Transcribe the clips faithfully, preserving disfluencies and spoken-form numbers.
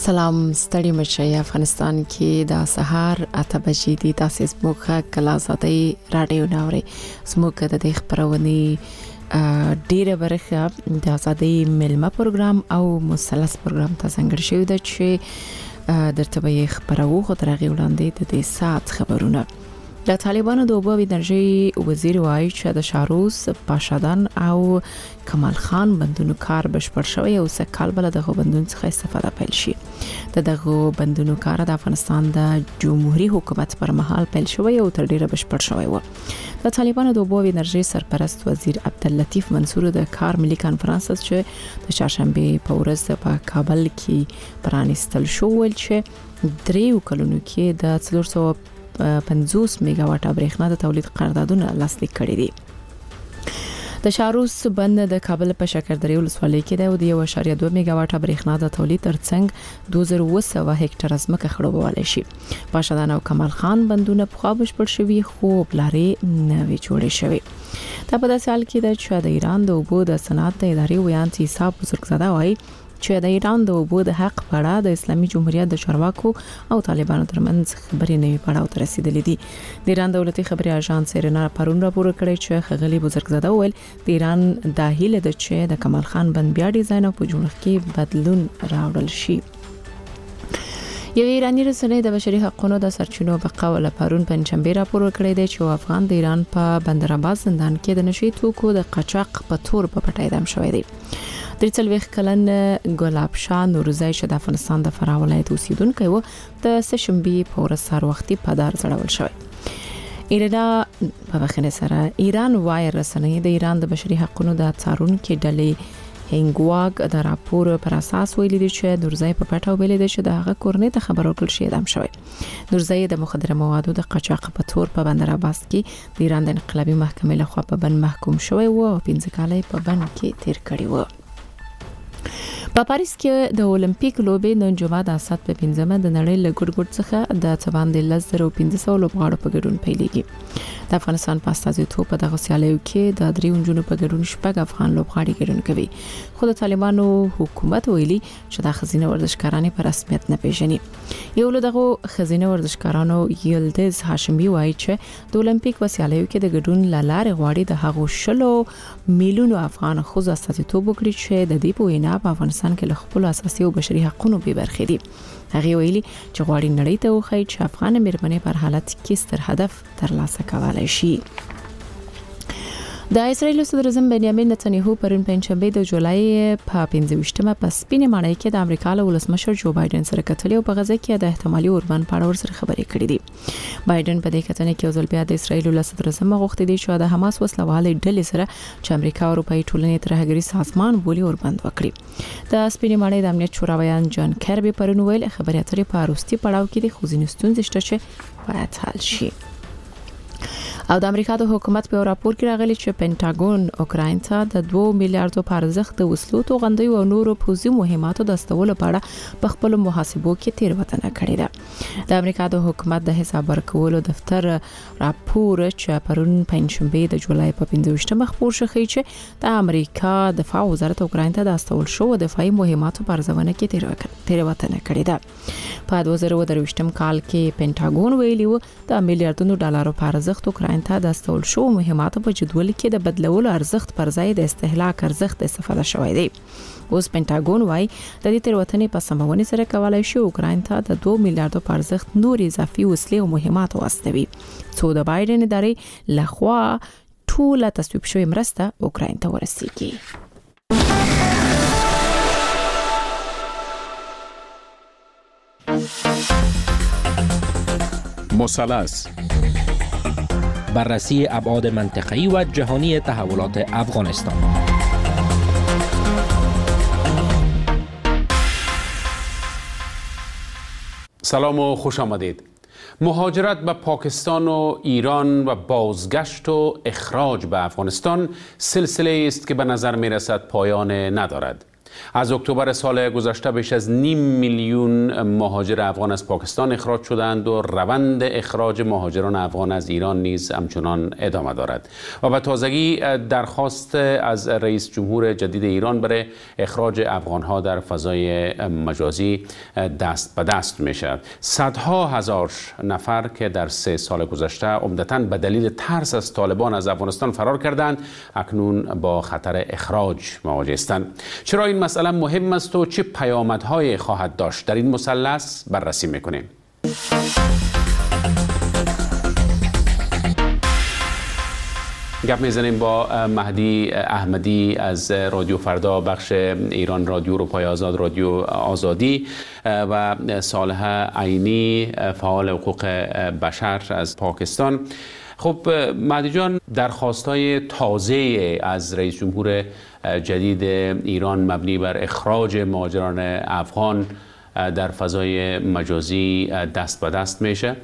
سلام ستړي مشي افغانستان کې د سهار اته بجې دي. تاسو زموږه کلا زادي رادیو ناوري زموږه د خبرونې ډیره برخه د ازادي ملما پروګرام او مثلث پروګرام ته څنګه شوی د چې درته به خبرو خو ترغه وړاندې د دې سات خبرونه. د طالبانو د اوبو انرژي وزیر وایي چې د شاروس پاشادان او کمال خان بندونو کار بشپړ شوی او سکهال بل دغه بندونو څخه استفاده پیل شي. د دغه بندونو کار د افغانستان د جمهوریت حکومت پر مهال پیل شوی او تر ډیره بشپړ شوی و. د طالبانو د اوبو انرژي سرپرست وزیر عبداللطیف منصور د کار ملي کانفرنس چې د چهارشنبه په ورځ په کابل کې پرانیستل شو ول چې دریو کلونو کې د څلور سوه پنځوس میگا واټه برېښنا د تولید قراردادونه لاسلیک کړي دي. د شاروس بند د کابل په شکردرې ولسوالۍ کې د یو اشاریه دوه میگا واټه برېښنا د تولید ترڅنګ دوه زره اوه سوه هکټر ځمکه خړوبول شي. پاشدان او کمال خان بندونه په خوا بشپړ شوي خو بلارې نوي جوړې شوي. دا په داسې حال کې د ایران د اوبو د صنعت د ادارې ویان چې حساب بزرګزاده وایي چې د ایران د اوبو د حق په اړه د اسلامي جمهوریت د چارواکو او طالبانو ترمنځ خبرې نوي پړاو ته رسیدلې دي. د ایران دولتي خبري اژانس سرینا پرون راپور کړی چې خغلی بزرګزاده ویل د ایران د هیله د چې د کمال خان بند بیا ډیزاین او په جوړښت کې بدلون راوړل شي. یو ایرانی رسنۍ د بشري حقوقو د سرچینو په قواله پرون پنځمبه راپور کړی دی چې افغان د ایران په بندرآباد زندان کې د نشي توکو د قاچاق په تور په پټای دم شوی دی. د څلويخ کلن ګلاب شاه نورزای چې د افغانستان د فراه ولایت اوسیدونکی و د سشنبه په ورځ سار وختي په دار ځړول شوی. ایران په وخت سره ایران وای رسنۍ د ایران د بشري حقوقو د څارونکو ډلې هنګواګ د راپور پر اساس ویلي دی چې نورزای په پټاو ویلي دی چې د هغه کورنۍ ته خبر ورکړل شي دم شوی. نورزای د مخدره موادو د قاچاق په تور په بندرآباد کې د ایران د انقلابي محکمې لخوا په بند محکوم شوی و او پنځه کال په بند کې تیر کړی و. په پاریس کې د اولمپیک لوبې نن جمعه د اسات په پنځمه د نړۍ له ګډ ګډ څخه د څواندې لزر او پنځه سوه لوبغاړو په ګډون پیلېږي. د افغانستان په استازیتوب په دغه سیالیو کې د دریو نجونو په ګډون شپږ افغان لوبغاړي ګډون کوي. خو د طالبانو حکومت ویلي چې د خزینه ورزشکارانو په رسمیت نه پیژني. یو له دغه خزینه ورزشکارانو یلدز هاشمي وایي چې د اولمپیک په سیالیو کې د ګډون لاره غواړي د هغو شلو میلیونو افغان خو استازیتوب وکړي چې د دې په وینا په افغانستان کې له خپل اساسي او بشري حقوقو به برخې دي. هغه ویلي چې غواړي نړۍ ته وښایي چې افغان مېرمنې پر حالت کې ستر هدف ترلاسه کولای شي. د اسرایل صدر اعظم بنیامین نتنیاهو پرون پنځمبه د جولای په پنځه په سپینې ماڼۍ کې د امریکا له ولسمشر جو بایدن سره کتلې او په غزه کې د احتمالي اوربند په اړه ورسره خبرې کړې دي. بایدن په دې کتنې کې ځل بیا د اسرایل له صدر اعظم غوښتي دي چې د حماس وسلوالې ډلې سره چې امریکا او اروپאי ټولنې ترهګری سازمان بولی اوربند وکړي. د سپینې ماڼۍ د امنیت شوراویان جان کربي پرون ویل خبرې اترې په وروستي پړاو کې د خوځینې ستونزې شته چې باید حل شي. او د امریکا د حکومت په راپور کې راغلی چې پینټاګون اوکراین ته د دوه میلیارډ په ارزښت د وسلو توغندۍ او نورو پوځي مهماتو د استولو په اړه په خپل محاسبو کې تیروتنه کړې ده. د امریکا د حکومت د حساب ورکولو دفتر راپور چې پرون پنځمبه د جولای په پنځه خبر شوی چې د امریکا دفاع وزارت اوکراین ته د استول شو دفاعي مهماتو په ارزونه کې تیروتنه کړې ده. په دوه زره درویشتم کال کې پینټاګون ویلي و د میلیارډونو ډالرو په ارزښت اوکراین ته د استول شو مهماتو په جدول کې د بدلولو ارزښت پر ځای د استهلاک ارزښت استفاده شوی دی. اوس پینټاګون وايي د دې تیروتنې په سمونې سره کولای شي اوکراین ته د دوه میلیارډ په ارزښت نور اضافي وسلې او مهمات واستوي. څو د بایدن ادارې لخوا ټول تصویب شوی مرسته اوکراین ته ورسیږي. مثلث بررسی ابعاد منطقه‌ای و جهانی تحولات افغانستان. سلام و خوش آمدید. مهاجرت به پاکستان و ایران و بازگشت و اخراج به افغانستان سلسله است که به نظر می رسد پایان ندارد. از اکتبر سال گذشته بیش از نیم میلیون مهاجر افغان از پاکستان اخراج شدند و روند اخراج مهاجران افغان از ایران نیز همچنان ادامه دارد و به تازگی درخواست از رئیس جمهور جدید ایران برای اخراج افغانها در فضای مجازی دست به دست می شود. صدها هزار نفر که در سه سال گذشته عمدتاً به دلیل ترس از طالبان از افغانستان فرار کردند اکنون با خطر اخراج مواجه هستند. چرا این مسئله مهم است و چه پیامدهای خواهد داشت در این مثلث بررسی میکنیم. گپ میزنیم با مهدی احمدی از رادیو فردا، بخش ایران رادیو، روپای آزاد، رادیو آزادی، و صالح عینی، فعال حقوق بشر از پاکستان. خب مهدی جان، درخواست‌های تازه از رئیس جمهور جدید ایران مبنی بر اخراج مهاجران افغان در فضای مجازی دست به دست میشه.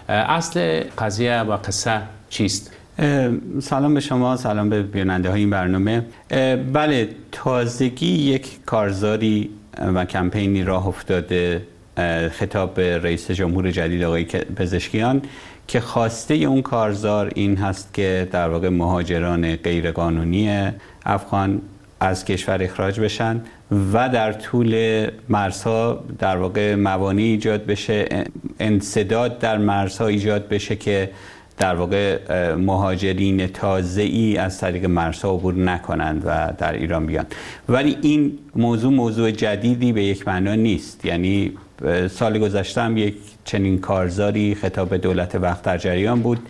اصل قضیه و قصه چیست؟ سلام به شما، سلام به بیننده های این برنامه. بله، تازگی یک کارزاری و کمپینی راه افتاده خطاب به رئیس جمهور جدید آقای پزشکیان که خواسته اون کارزار این هست که در واقع مهاجران غیرقانونی افغان از کشور اخراج بشن و در طول مرزها در واقع موانعی ایجاد بشه، انسداد در مرزها ایجاد بشه که در واقع مهاجرین تازه‌ای از طریق مرزها عبور نکنند و در ایران بیان. ولی این موضوع موضوع جدیدی به یک معنا نیست. یعنی سال گذشته هم یک چنین کارزاری خطاب دولت وقت در جریان بود.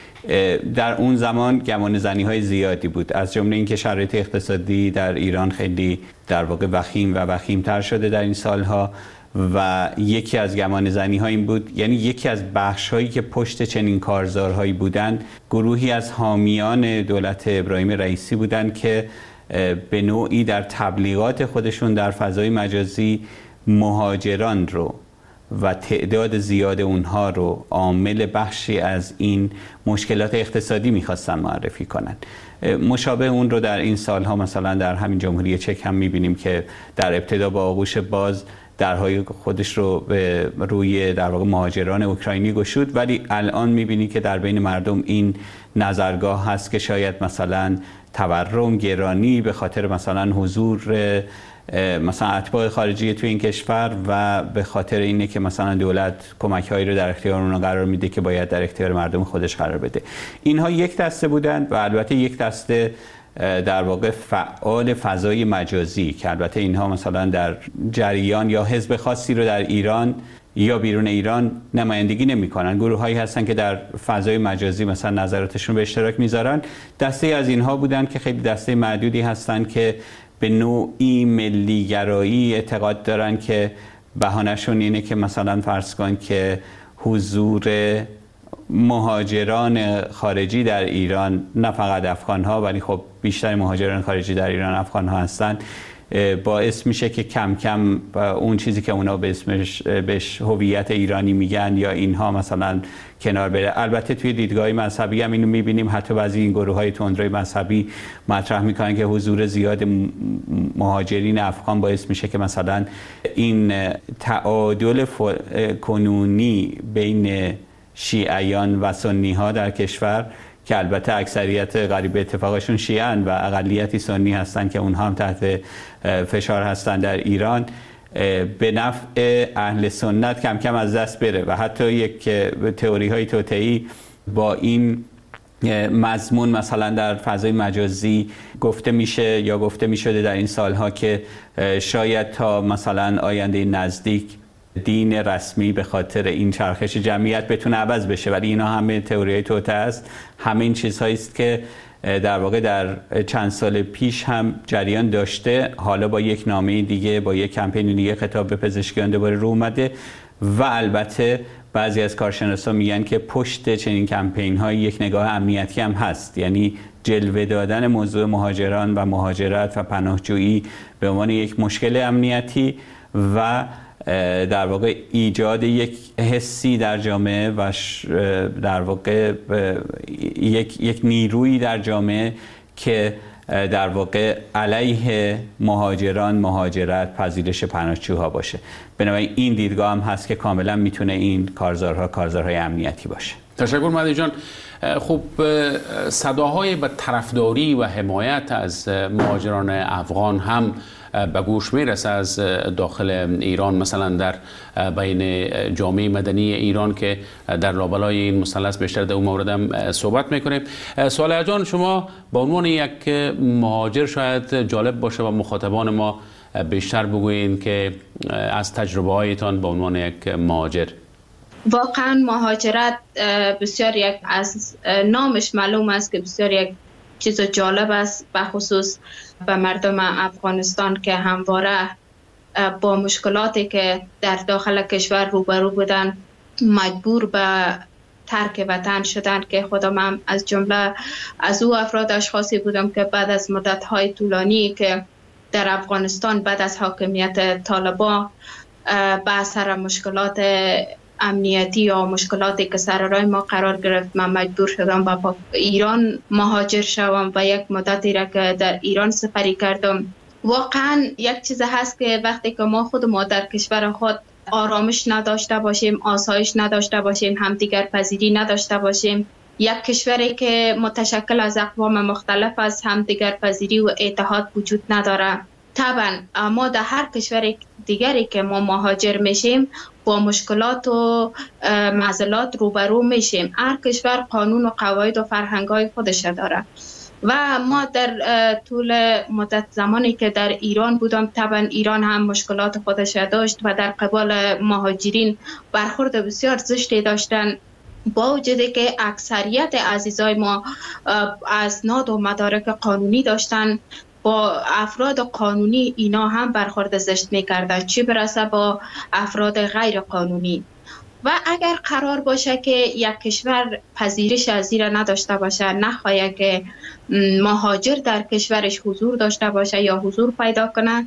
در اون زمان گمان زنی های زیادی بود، از جمله اینکه شرایط اقتصادی در ایران خیلی در واقع وخیم و وخیم‌تر شده در این سالها و یکی از گمان زنی ها این بود، یعنی یکی از بخش هایی که پشت چنین کارزارهایی بودند گروهی از حامیان دولت ابراهیم رئیسی بودند که به نوعی در تبلیغات خودشون در فضای مجازی مهاجران رو و تعداد زیاد اونها رو عامل بخشی از این مشکلات اقتصادی میخواستن معرفی کنن. مشابه اون رو در این سالها مثلا در همین جمهوری چک هم میبینیم که در ابتدا با آغوش باز درهای خودش رو به روی در واقع مهاجران اوکراینی گشود، ولی الان میبینی که در بین مردم این نظرگاه هست که شاید مثلا تورم، گرانی به خاطر مثلا حضور مثلا اتباع خارجی توی این کشور و به خاطر اینه که مثلا دولت کمک‌هایی رو در اختیار اونها قرار میده که باید در اختیار مردم خودش قرار بده. اینها یک دسته بودند و البته یک دسته در واقع فعال فضای مجازی که البته اینها مثلا در جریان یا حزب خاصی رو در ایران یا بیرون ایران نمایندگی نمی‌کنن. گروه‌هایی هستن که در فضای مجازی مثلا نظراتشون به اشتراک میذارن. دسته از اینها بودن که خیلی دسته معدودی هستن که به نوعی ملی‌گرایی اعتقاد دارن که بهانه‌شون اینه که مثلا فرض کن که حضور مهاجران خارجی در ایران، نه فقط افغان‌ها ولی خب بیشتر مهاجران خارجی در ایران افغان‌ها هستن، باعث میشه که کم کم اون چیزی که اونا به اسمش بهش هویت ایرانی میگن یا اینها مثلا کنار بره. البته توی دیدگاه مذهبی هم اینو میبینیم، حتی بعضی این گروه‌های تندروی مذهبی مطرح میکنن که حضور زیاد مهاجرین افغان باعث میشه که مثلا این تعادل کنونی بین شیعیان و سنی ها در کشور که البته اکثریت قریب اتفاقشون شیعن و اقلیتی سنی هستن که اونها هم تحت فشار هستن در ایران، به نفع اهل سنت کم کم از دست بره و حتی یک تئوری های توطئه‌ای با این مضمون مثلا در فضای مجازی گفته میشه یا گفته میشده در این سالها که شاید تا مثلا آینده نزدیک دین رسمی به خاطر این چرخش جمعیت بتونه عوض بشه، ولی اینا همه تئوریای توطئه است. همه این چیزهایی است که در واقع در چند سال پیش هم جریان داشته، حالا با یک نامه دیگه، با یک کمپین دیگه خطاب به پزشکیان دوباره رو اومده و البته بعضی از کارشناسان میگن که پشت چنین کمپین های یک نگاه امنیتی هم هست، یعنی جلوه دادن موضوع مهاجران و مهاجرت و پناهجویی به عنوان یک مشکل امنیتی و در واقع ایجاد یک حسی در جامعه و در واقع یک یک نیرویی در جامعه که در واقع علیه مهاجران، مهاجرت، پذیرش پناهجوها باشه. بنابراین این دیدگاه هم هست که کاملا میتونه این کارزارها کارزارهای امنیتی باشه. تشکر مهدی جان. خب صداهای به طرفداری و حمایت از مهاجران افغان هم به گوش میرسه از داخل ایران، مثلا در بین جامعه مدنی ایران که در لابلای این مثلث بیشتر در اون مورد هم صحبت میکنیم. صالح جان، شما به عنوان یک مهاجر شاید جالب باشه و مخاطبان ما بیشتر بگویین که از تجربه هایتان به عنوان یک مهاجر. واقعا مهاجرت بسیار یک از نامش معلوم است که بسیار یک چیز جالب است، به خصوص به مردم افغانستان که همواره با مشکلاتی که در داخل کشور روبرو بودن مجبور به ترک وطن شدن، که خودم هم از جمله از او افراد اشخاصی بودم که بعد از مدت‌های طولانی که در افغانستان بعد از حاکمیت طالبان به اثر مشکلات امنیتی یا مشکلاتی که سر راه ما قرار گرفت، من مجبور شدم به ایران مهاجر شوم و یک مدتی را که در ایران سپری کردم. واقعا یک چیز هست که وقتی که ما خود ما در کشور خود آرامش نداشته باشیم، آسایش نداشته باشیم، همدیگر پذیری نداشته باشیم، یک کشوری که متشکل از اقوام مختلف از همدیگر پذیری و اتحاد وجود نداره، طبعا ما در هر کشور دیگری که ما مهاجر میشیم با مشکلات و معضلات روبرو میشیم. هر کشور قانون و قواعد و فرهنگ‌های خودش داره و ما در طول مدت زمانی که در ایران بودم، طبعا ایران هم مشکلات خودش داشت و در قبال مهاجرین برخورد بسیار زشتی داشتن، با وجودی که اکثریت عزیزای ما اسناد و مدارک قانونی داشتن، با افراد قانونی اینا هم برخورد زشت میکردن، چی برسه با افراد غیر قانونی. و اگر قرار باشه که یک کشور پذیرش از زیر نداشته باشه، نخواهد که مهاجر در کشورش حضور داشته باشه یا حضور پیدا کنه،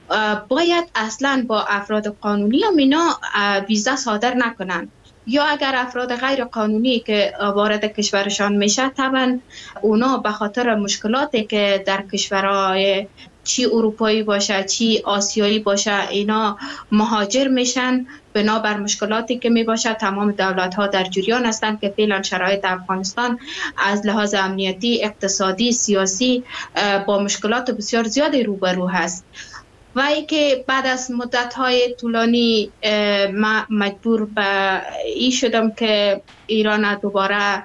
باید اصلا با افراد قانونی هم اینا ویزا صادر نکنن. یا اگر افراد غیر قانونی که وارد کشورشان میشه، طبعا اونا به خاطر مشکلاتی که در کشورهای چی اروپایی باشه چی آسیایی باشه اینا مهاجر میشن، بنابر مشکلاتی که می باشه تمام دولت ها در جریان هستند که فعلا شرایط افغانستان از لحاظ امنیتی، اقتصادی، سیاسی با مشکلات بسیار زیادی روبرو هست. و ای که بعد از مدت‌های طولانی ما مجبور به این شدم که ایران دوباره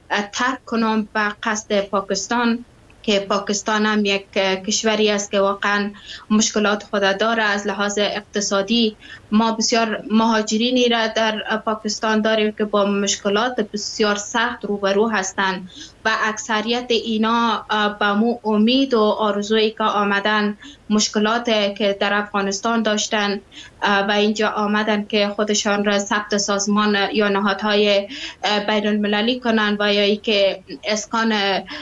ترک کنم به قصد پاکستان، که پاکستان هم یک کشوری است که واقعا مشکلات خود داره. از لحاظ اقتصادی ما بسیار مهاجرینی را در پاکستان داریم که با مشکلات بسیار سخت روبرو هستند و اکثریت اینا با مو امید و آرزویی که آمدن مشکلات که در افغانستان داشتن و اینجا آمدن که خودشان را ثبت سازمان یا نهادهای بین المللی کنن و یا ای که اسکان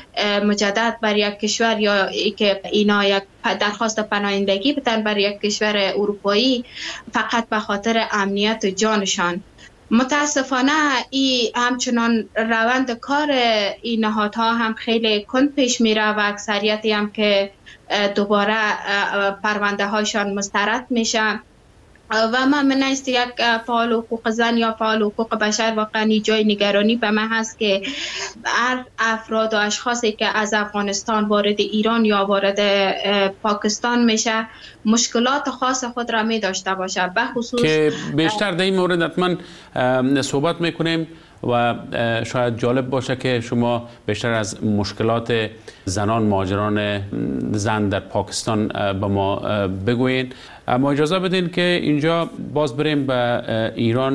مجدد بر یک کشور یا ای که اینا یک درخواست پناهندگی بدن بر یک کشور اروپایی فقط به خاطر امنیت جانشان. متاسفانه این همچنان روند کار این نهادها هم خیلی کند پیش میره و اکثریتی هم که دوباره پرونده هاشان مسترد میشه و من من است یک فعال حقوق زن یا فعال حقوق بشر واقعا جای نگرانی به من هست که هر افراد و اشخاصی که از افغانستان وارد ایران یا وارد پاکستان میشه مشکلات خاص خود را می داشته باشه، به خصوص که بیشتر در این مورد حتما صحبت میکنیم و شاید جالب باشه که شما بیشتر از مشکلات زنان مهاجران زن در پاکستان به ما بگویید. اما اجازه بدین که اینجا باز بریم به ایران.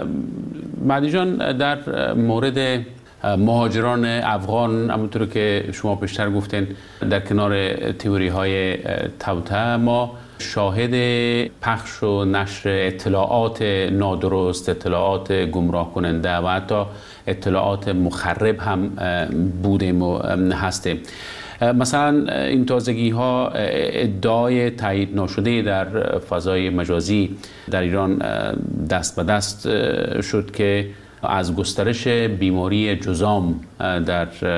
مهدی جان، در مورد مهاجران افغان همونطور که شما بیشتر گفتین در کنار تئوری های توطئه ما شاهد پخش و نشر اطلاعات نادرست، اطلاعات گمراه کننده و حتی اطلاعات مخرب هم بودیم و هستیم. مثلا این تازگی ها ادعای تایید نشده در فضای مجازی در ایران دست به دست شد که از گسترش بیماری جذام در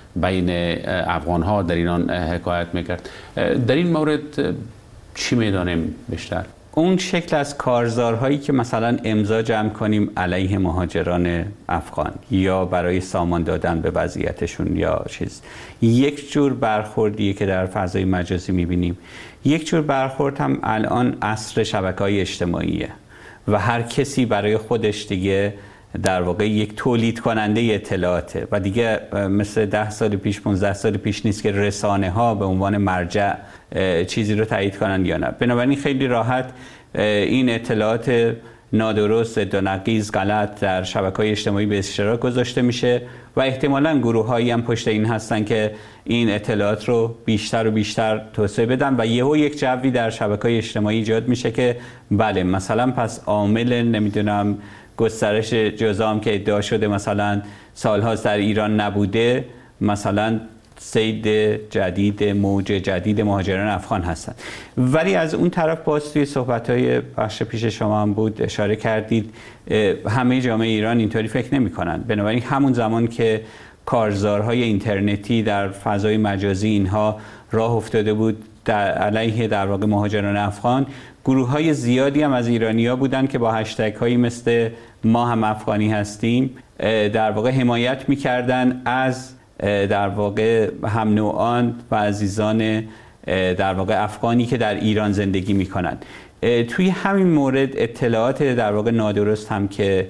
بین افغان ها در ایران حکایت میکرد. در این مورد چی میدانیم بیشتر؟ اون شکل از کارزارهایی که مثلا امضا جمع کنیم علیه مهاجران افغان یا برای سامان دادن به وضعیتشون یا چیز، یک جور برخوردیه که در فضای مجازی میبینیم. یک جور برخورد هم الان عصر شبکه‌های اجتماعیه و هر کسی برای خودش دیگه در واقع یک تولید کننده اطلاعاته و دیگه مثل ده سال پیش پانزده سال پیش نیست که رسانه ها به عنوان مرجع چیزی رو تایید کنند یا نه. بنابراین خیلی راحت این اطلاعات نادرست، ضد غلط در شبکه‌های اجتماعی به اشتراک گذاشته میشه و احتمالاً گروه‌هایی هم پشت این هستن که این اطلاعات رو بیشتر و بیشتر توسعه بدن و یهو یک جوی در شبکه‌های اجتماعی ایجاد میشه که بله مثلا پس عامل نمیدونم گسترش جزام که ادعا شده مثلا سالهاست در ایران نبوده، مثلا سید جدید، موج جدید مهاجران افغان هستن. ولی از اون طرف باز توی صحبت‌های بخش پیش شما هم بود اشاره کردید همه جامعه ایران اینطوری فکر نمی‌کنن. بنابراین همون زمان که کارزارهای اینترنتی در فضای مجازی اینها راه افتاده بود در علیه در واقع مهاجران افغان، گروه‌های زیادی هم از ایرانی‌ها بودن که با هشتگ‌هایی مثل ما هم افغانی هستیم در واقع حمایت می‌کردن از در واقع هم نوعان و عزیزان در واقع افغانی که در ایران زندگی می‌کنن. توی همین مورد اطلاعات در واقع نادرست هم که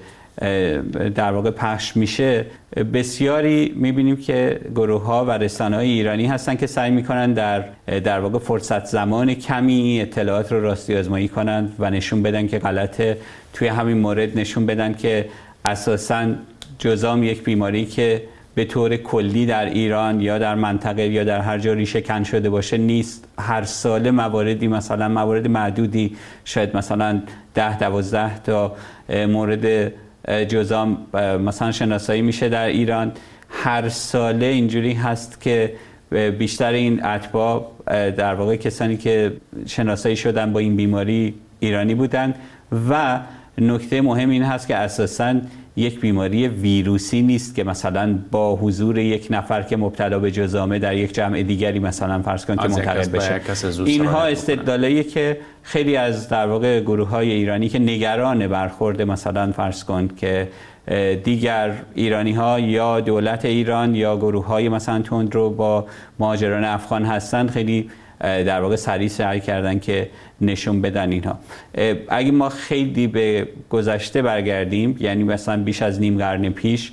در واقع پخش میشه، بسیاری میبینیم که گروه ها و رسانه های ایرانی هستن که سعی میکنن در در واقع فرصت زمان کمی اطلاعات رو راستی آزمایی کنن و نشون بدن که غلطه. توی همین مورد نشون بدن که اساساً جذام یک بیماری که به طور کلی در ایران یا در منطقه یا در هر جا ریشه کن شده باشه نیست. هر ساله مواردی مثلا موارد معدودی شاید مثلا ده دوازده تا مورد جذام مثلا شناسایی میشه در ایران. هر ساله اینجوری هست که بیشتر این اتباع در واقع کسانی که شناسایی شدن با این بیماری ایرانی بودن و نکته مهم این هست که اساساً یک بیماری ویروسی نیست که مثلا با حضور یک نفر که مبتلا به جذامه در یک جمع دیگری مثلا فرض کنید که منتقل بشه. اینها استدلالایی که خیلی از در واقع گروه‌های ایرانی که نگران برخورد مثلا فرض کن که دیگر ایرانی‌ها یا دولت ایران یا گروه‌های مثلا تندرو با مهاجران افغان هستن، خیلی در واقع سریع سعی کردن که نشون بدن اینها. اگه ما خیلی به گذشته برگردیم، یعنی مثلا بیش از نیم قرن پیش،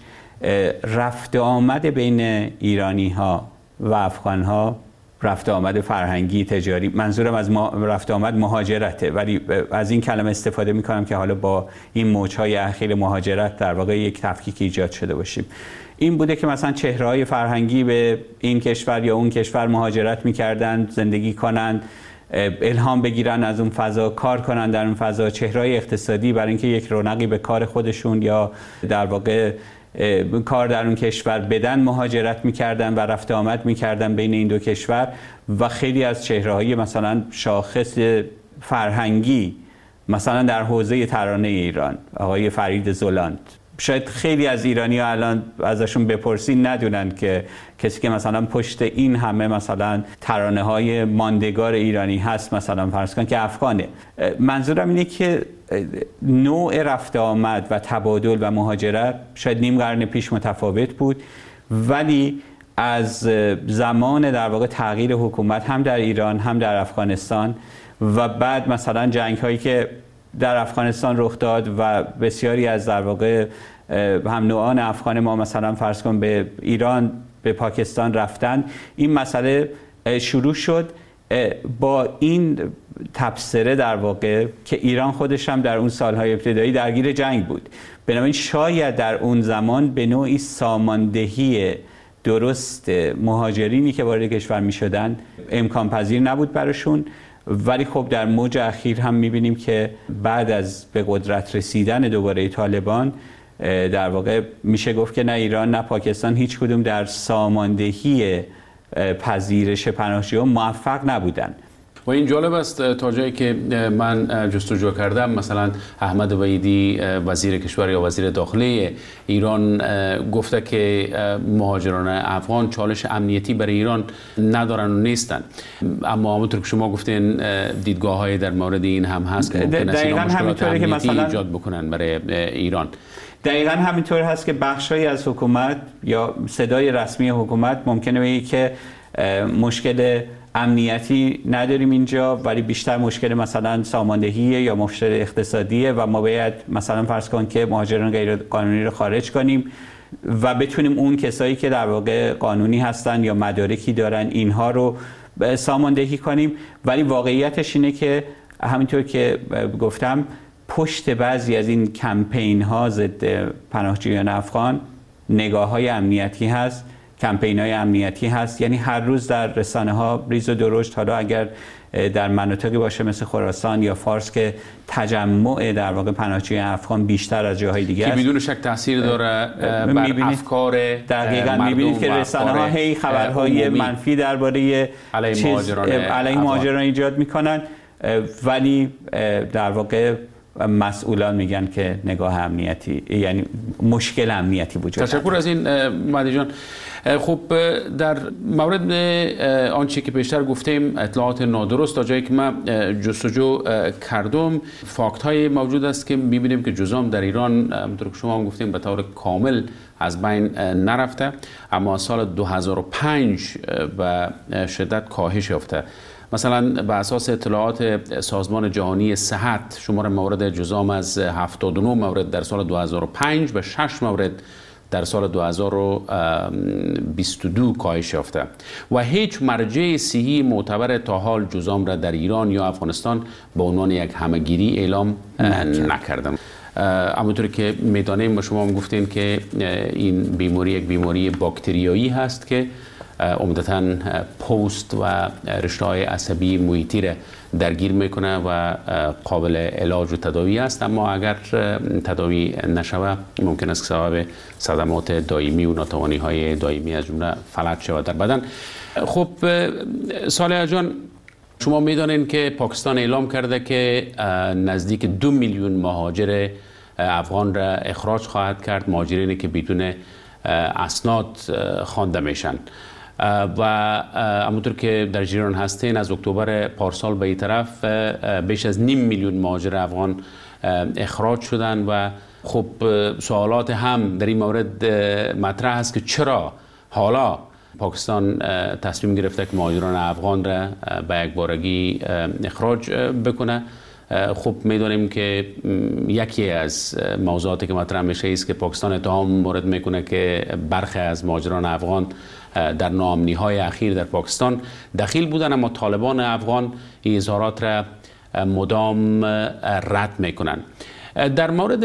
رفت آمد بین ایرانی ها و افغان ها، رفت آمد فرهنگی، تجاری، منظورم از ما رفت آمد مهاجرته، ولی از این کلمه استفاده میکنم که حالا با این موجهای اخیر مهاجرت در واقع یک تفکیک ایجاد شده باشیم. این بوده که مثلا چهره‌های فرهنگی به این کشور یا اون کشور مهاجرت می‌کردند، زندگی کنند، الهام بگیرن از اون فضا، کار کنن در اون فضا. چهره‌های اقتصادی برای اینکه یک رونقی به کار خودشون یا در واقع کار در اون کشور بدن مهاجرت می‌کردن و رفت آمد می‌کردن بین این دو کشور. و خیلی از چهره‌های مثلا شاخص فرهنگی مثلا در حوزه ترانه ایران، آقای فرید زلاند، شاید خیلی از ایرانی‌ها الان ازشون بپرسین ندونن که کسی که مثلا پشت این همه مثلا ترانه‌های ماندگار ایرانی هست مثلا فرض کن که افغانه. منظورم اینه که نوع رفت آمد و تبادل و مهاجرت شاید نیم قرن پیش متفاوت بود، ولی از زمان در واقع تغییر حکومت هم در ایران هم در افغانستان و بعد مثلا جنگ‌هایی که در افغانستان رخ داد و بسیاری از در واقع هم نوعان افغان ما مثلا فرض کن به ایران، به پاکستان رفتن، این مسئله شروع شد با این تبصره در واقع که ایران خودش هم در اون سالهای ابتدایی درگیر جنگ بود. بنابراین شاید در اون زمان به نوعی ساماندهی درست مهاجرینی که وارد کشور می شدن امکان پذیر نبود براشون. ولی خب در موج اخیر هم می‌بینیم که بعد از به قدرت رسیدن دوباره طالبان در واقع میشه گفت که نه ایران نه پاکستان هیچ کدوم در ساماندهی پذیرش پناهجویان موفق نبودن. و این جالب است تا جایی که من جستجو کردم، مثلا احمد وحیدی وزیر کشور یا وزیر داخلی ایران گفته که مهاجران افغان چالش امنیتی برای ایران ندارن و نیستن، اما همونطور که شما گفتین دیدگاه های در مورد این هم هست که ممکن است اینا مشکلات امنیتی ایجاد بکنن برای ایران. دقیقاً همینطور هست که بخشی از حکومت یا صدای رسمی حکومت ممکنه بگه که مشکل امنیتی نداریم اینجا، ولی بیشتر مشکل مثلا ساماندهیه یا مشکل اقتصادیه و ما باید مثلا فرض کن که مهاجران غیر قانونی رو خارج کنیم و بتونیم اون کسایی که در واقع قانونی هستن یا مدارکی دارن اینها رو ساماندهی کنیم. ولی واقعیتش اینه که همینطور که گفتم پشت بعضی از این کمپین ها ضد پناهجویان افغان نگاه های امنیتی هست، کمپین های امنیتی هست. یعنی هر روز در رسانه ها ریز و درشت، حالا اگر در مناطقی باشه مثل خراسان یا فارس که تجمع در واقع پناهجویان افغان بیشتر از جاهای دیگه است، که بدون شک تاثیر داره بر افکار دقیقاً می‌بینید که رسانه ها هی خبرهای منفی درباره علیه مهاجران علیه مهاجران ایجاد میکنن، ولی در واقع مسئولان میگن که نگاه امنیتی، یعنی مشکل امنیتی وجود داره. تشکر از این مهدی جان. خب در مورد آنچه که پیشتر گفتیم اطلاعات نادرست، تا جایی که من جستجو کردم فاکت های موجود است که میبینیم که جزام در ایران همونطور که شما هم گفتیم به طور کامل از بین نرفته، اما سال دو هزار و پنج به شدت کاهش یافته. مثلا به اساس اطلاعات سازمان جهانی صحت شمار موارد جزام از هفتاد و نه مورد در سال دو هزار و پنج به شش مورد در سال دو هزار و بیست و دو کاهش یافته و هیچ مرجع صحی معتبر تا حال جزام را در ایران یا افغانستان به عنوان یک همهگیری اعلام نکردن. همونطوری که میدانیم و شما هم گفتین که این بیماری یک بیماری باکتریایی هست که عمدتاً پوست و رشته‌های عصبی محیطی را درگیر میکنه و قابل علاج و تداوی است، اما اگر تداوی نشود ممکن است که سبب صدمات دائمی و ناتوانی‌های دائمی از جمله فلج شود در بدن. خب صالح جان، شما میدانید که پاکستان اعلام کرده که نزدیک دو میلیون مهاجر افغان را اخراج خواهد کرد، مهاجرینی که بدون اسناد خوانده میشن و همونطور که در جریان هستین از اکتبر پارسال به این طرف بیش از نیم میلیون مهاجر افغان اخراج شدن و خب سوالات هم در این مورد مطرح است که چرا حالا پاکستان تصمیم گرفته که مهاجران افغان را به یک بارگی اخراج بکنه. خب میدونیم که یکی از موضوعاتی که مطرح میشه است که پاکستان اتهام مورد میکنه که برخی از مهاجران افغان در ناامنی‌های اخیر در پاکستان دخیل بودن، اما طالبان افغان این اظهارات را مدام رد میکنن. در مورد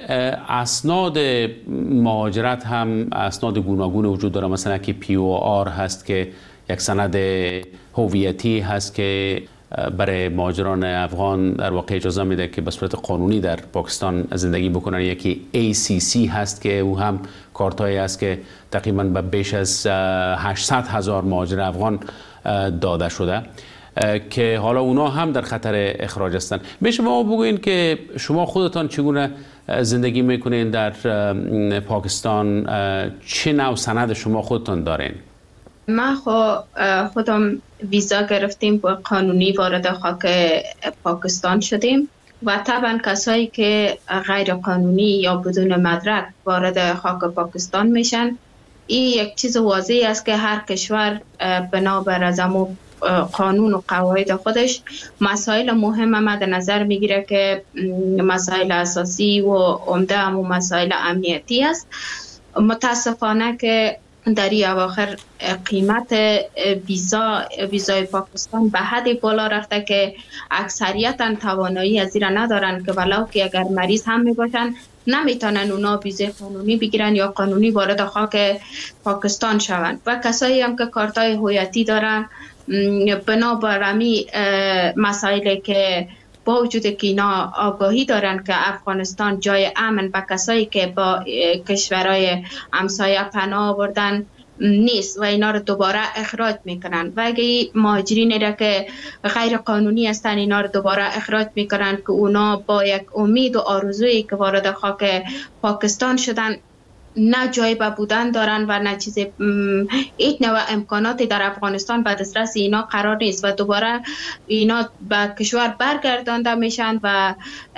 اسناد مهاجرت هم اسناد گوناگون وجود داره، مثلا که پی او آر هست که یک سند هویتی هست که برای مهاجران افغان در واقع اجازه میده که به صورت قانونی در پاکستان زندگی بکنن. یکی ای سی سی هست که او هم کارتایی است که تقریبا به بیش از هشتصد هزار مهاجر افغان داده شده که حالا اونا هم در خطر اخراج هستند. به شما بگوین که شما خودتان چگونه زندگی میکنین در پاکستان، چه نوع سند شما خودتان دارین؟ ما خودم ویزا گرفتیم و قانونی وارد خاک پاکستان شدیم و طبعا کسایی که غیر قانونی یا بدون مدرک وارد خاک پاکستان میشن، این یک چیز واضحی است که هر کشور بنابر از امو قانون و قواعد خودش مسائل مهم مد نظر میگیره که مسائل اساسی و عمده امو مسائل امنیتی است. متاسفانه که در این اواخر قیمت ویزا ویزای پاکستان به حد بالا رفته که اکثریتا توانایی از این ندارن که ولو که اگر مریض هم می باشن نمیتونن اونا ویزای قانونی بگیرن یا قانونی وارد خاک پاکستان شوند. و کسایی هم که کارتای هویتی دارن بنابر امی مسائلی که با وجود که اینا آگاهی دارن که افغانستان جای امن به کسایی که با کشورهای همسایه پناه آوردن نیست و اینا رو دوباره اخراج میکنن و اگه مهاجرین را که غیر قانونی هستن اینا رو دوباره اخراج میکنن که اونا با یک امید و آرزویی که وارد خاک پاکستان شدن نه جای به بودن دارن و نه چیز هیچ نوع امکاناتی در افغانستان به دسترس اینا قرار نیست و دوباره اینا به کشور برگردانده میشن و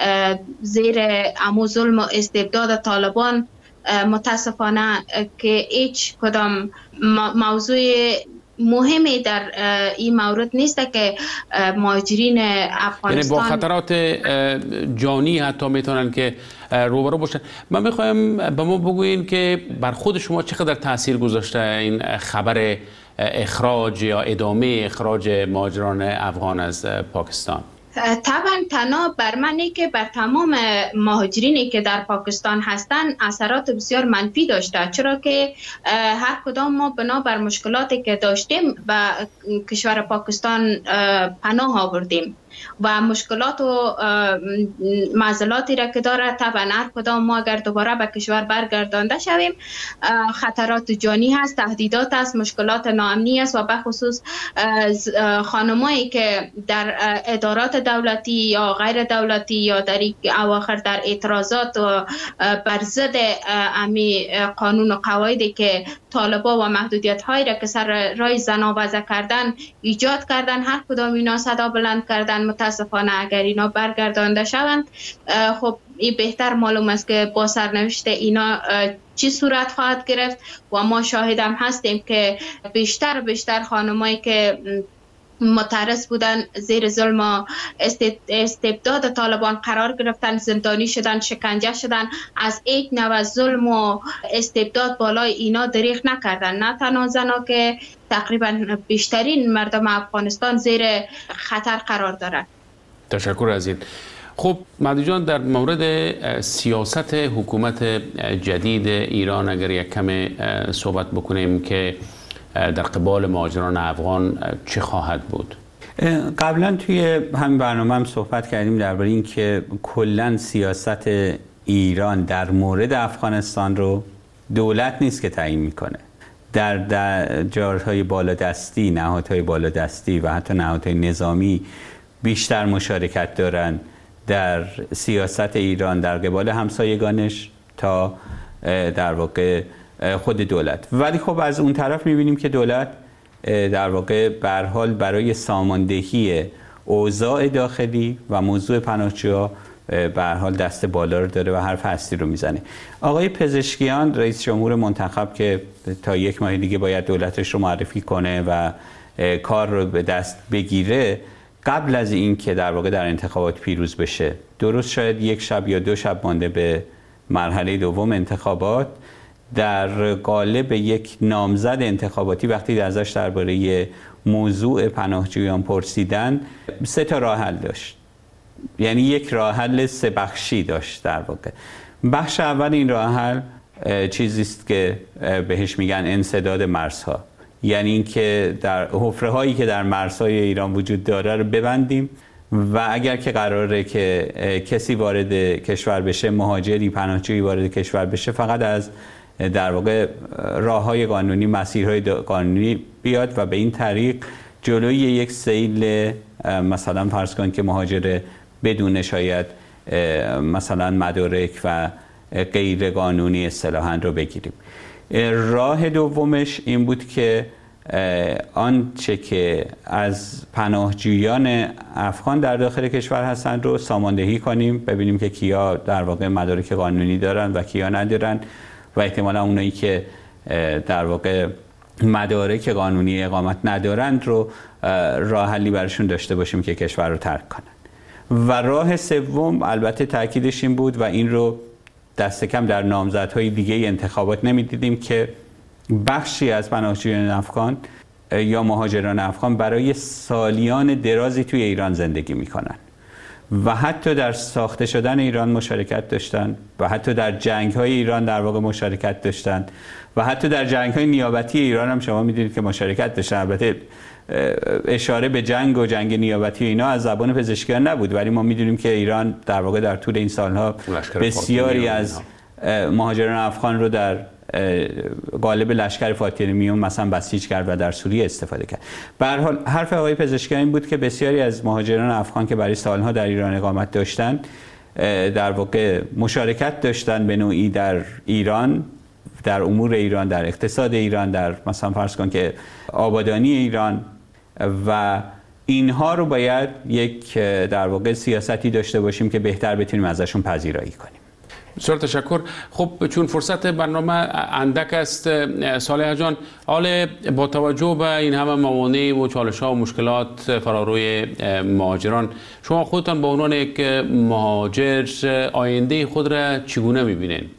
زیر امو ظلم و استبداد طالبان متاسفانه که هیچ کدام موضوع مهمی در این مورد نیست که مهاجرین افغانستان یعنی با خطرات جانی حتی میتونن که روبرو باشن. من میخوایم به ما بگوین که بر خود شما چقدر تاثیر گذاشته این خبر اخراج یا ادامه اخراج مهاجران افغان از پاکستان؟ طبعا تنها بر منی که بر تمام مهاجرینی که در پاکستان هستند اثرات بسیار منفی داشته، چرا که هر کدام ما بنا بر مشکلاتی که داشتیم و کشور پاکستان پناه آوردیم و مشکلات و معضلاتی را که داره طبعا هر کدام ما اگر دوباره به کشور برگردانده شویم خطرات جانی هست، تهدیدات است، مشکلات ناامنی است و به خصوص خانمایی که در ادارات دولتی یا غیر دولتی یا در اواخر در اعتراضات و بر ضد امی قانون و قواعدی که طالبا و محدودیت هایی را که سر رای زنا وضع کردن ایجاد کردن، هر کدام اینا صدا بلند کردن. متاسفانه اگر اینا برگردانده شوند خب این بهتر معلوم است که با سرنوشت اینا چی صورت خواهد گرفت و ما شاهدم هستیم که بیشتر بیشتر خانمایی که معترض بودن زیر ظلم و استبداد طالبان قرار گرفتن، زندانی شدن، شکنجه شدن، از یک نوع ظلم و استبداد بالای اینا دریغ نکردن. نه تنها زنا که تقریبا بیشترین مردم افغانستان زیر خطر قرار دارند. تشکر از این. خب مهدی جان، در مورد سیاست حکومت جدید ایران اگر یک کم صحبت بکنیم که در قبال مهاجران افغان چه خواهد بود؟ قبلا توی همین برنامه هم صحبت کردیم درباره این که کلا سیاست ایران در مورد افغانستان رو دولت نیست که تعیین میکنه. در, در جارهای بالادستی، نهادهای بالادستی و حتی نهادهای نظامی بیشتر مشارکت دارن در سیاست ایران در قبال همسایگانش تا در واقع خود دولت. ولی خب از اون طرف میبینیم که دولت در واقع به هر حال برای ساماندهی اوضاع داخلی و موضوع پناهجوها به هر حال دست بالا رو داره و حرف هستی رو میزنه. آقای پزشکیان رئیس جمهور منتخب که تا یک ماه دیگه باید دولتش رو معرفی کنه و کار رو به دست بگیره، قبل از این که در واقع در انتخابات پیروز بشه، درست شاید یک شب یا دو شب مانده به مرحله دوم انتخابات، در قالب یک نامزد انتخاباتی وقتی ازش درباره موضوع پناهجویان پرسیدن، سه تا راه حل داشت. یعنی یک راه حل سه بخشی داشت در واقع. بخش اول این راه حل چیزی است که بهش میگن انسداد مرزها، یعنی اینکه در حفره هایی که در مرزهای ایران وجود داره رو ببندیم و اگر که قراره که کسی وارد کشور بشه، مهاجری پناهجویی وارد کشور بشه، فقط از در واقع راههای قانونی، مسیرهای قانونی بیاد و به این طریق جلوی یک سیل مثلا فرض کن که مهاجر بدون شاید مثلا مدارک و غیر قانونی اصطلاحاً رو بگیریم. راه دومش این بود که آنچه که از پناهجویان افغان در داخل کشور هستند رو ساماندهی کنیم، ببینیم که کیا در واقع مدارک قانونی دارن و کیا ندارن و احتمالا اونایی که در واقع مدارک قانونی اقامت ندارند رو راه حلی براشون داشته باشیم که کشور رو ترک کنن. و راه سوم البته تاکیدش این بود و این رو دست کم در نامزدهای دیگه انتخابات نمیدیدیم که بخشی از پناهجویان افغان یا مهاجران افغان برای سالیان درازی توی ایران زندگی میکنن و حتی در ساخته شدن ایران مشارکت داشتن و حتی در جنگ‌های ایران در واقع مشارکت داشتن و حتی در جنگ‌های نیابتی ایران هم شما می‌دونید که مشارکت داشتن. البته اشاره به جنگ و جنگ نیابتی اینا از زبان پزشکیان نبود، ولی ما می‌دونیم که ایران در واقع در طول این سالها بسیاری از مهاجران افغان رو در غالب لشکر فاطمیون مثلا بسیج کرد و در سوریه استفاده کرد. به هر حال حرف آقای پزشکیان این بود که بسیاری از مهاجران افغان که برای سالها در ایران اقامت داشتند در واقع مشارکت داشتن به نوعی در ایران، در امور ایران، در اقتصاد ایران، در مثلا فرض کن که آبادانی ایران، و اینها رو باید یک در واقع سیاستی داشته باشیم که بهتر بتونیم ازشون پذیرایی کنیم. بسیار تشکر. خب چون فرصت برنامه اندک است صالح جان، حال با توجه به این همه موانع و چالش ها و مشکلات فراروی مهاجران، شما خودتان به عنوان یک مهاجر آینده خود را چگونه می‌بینید؟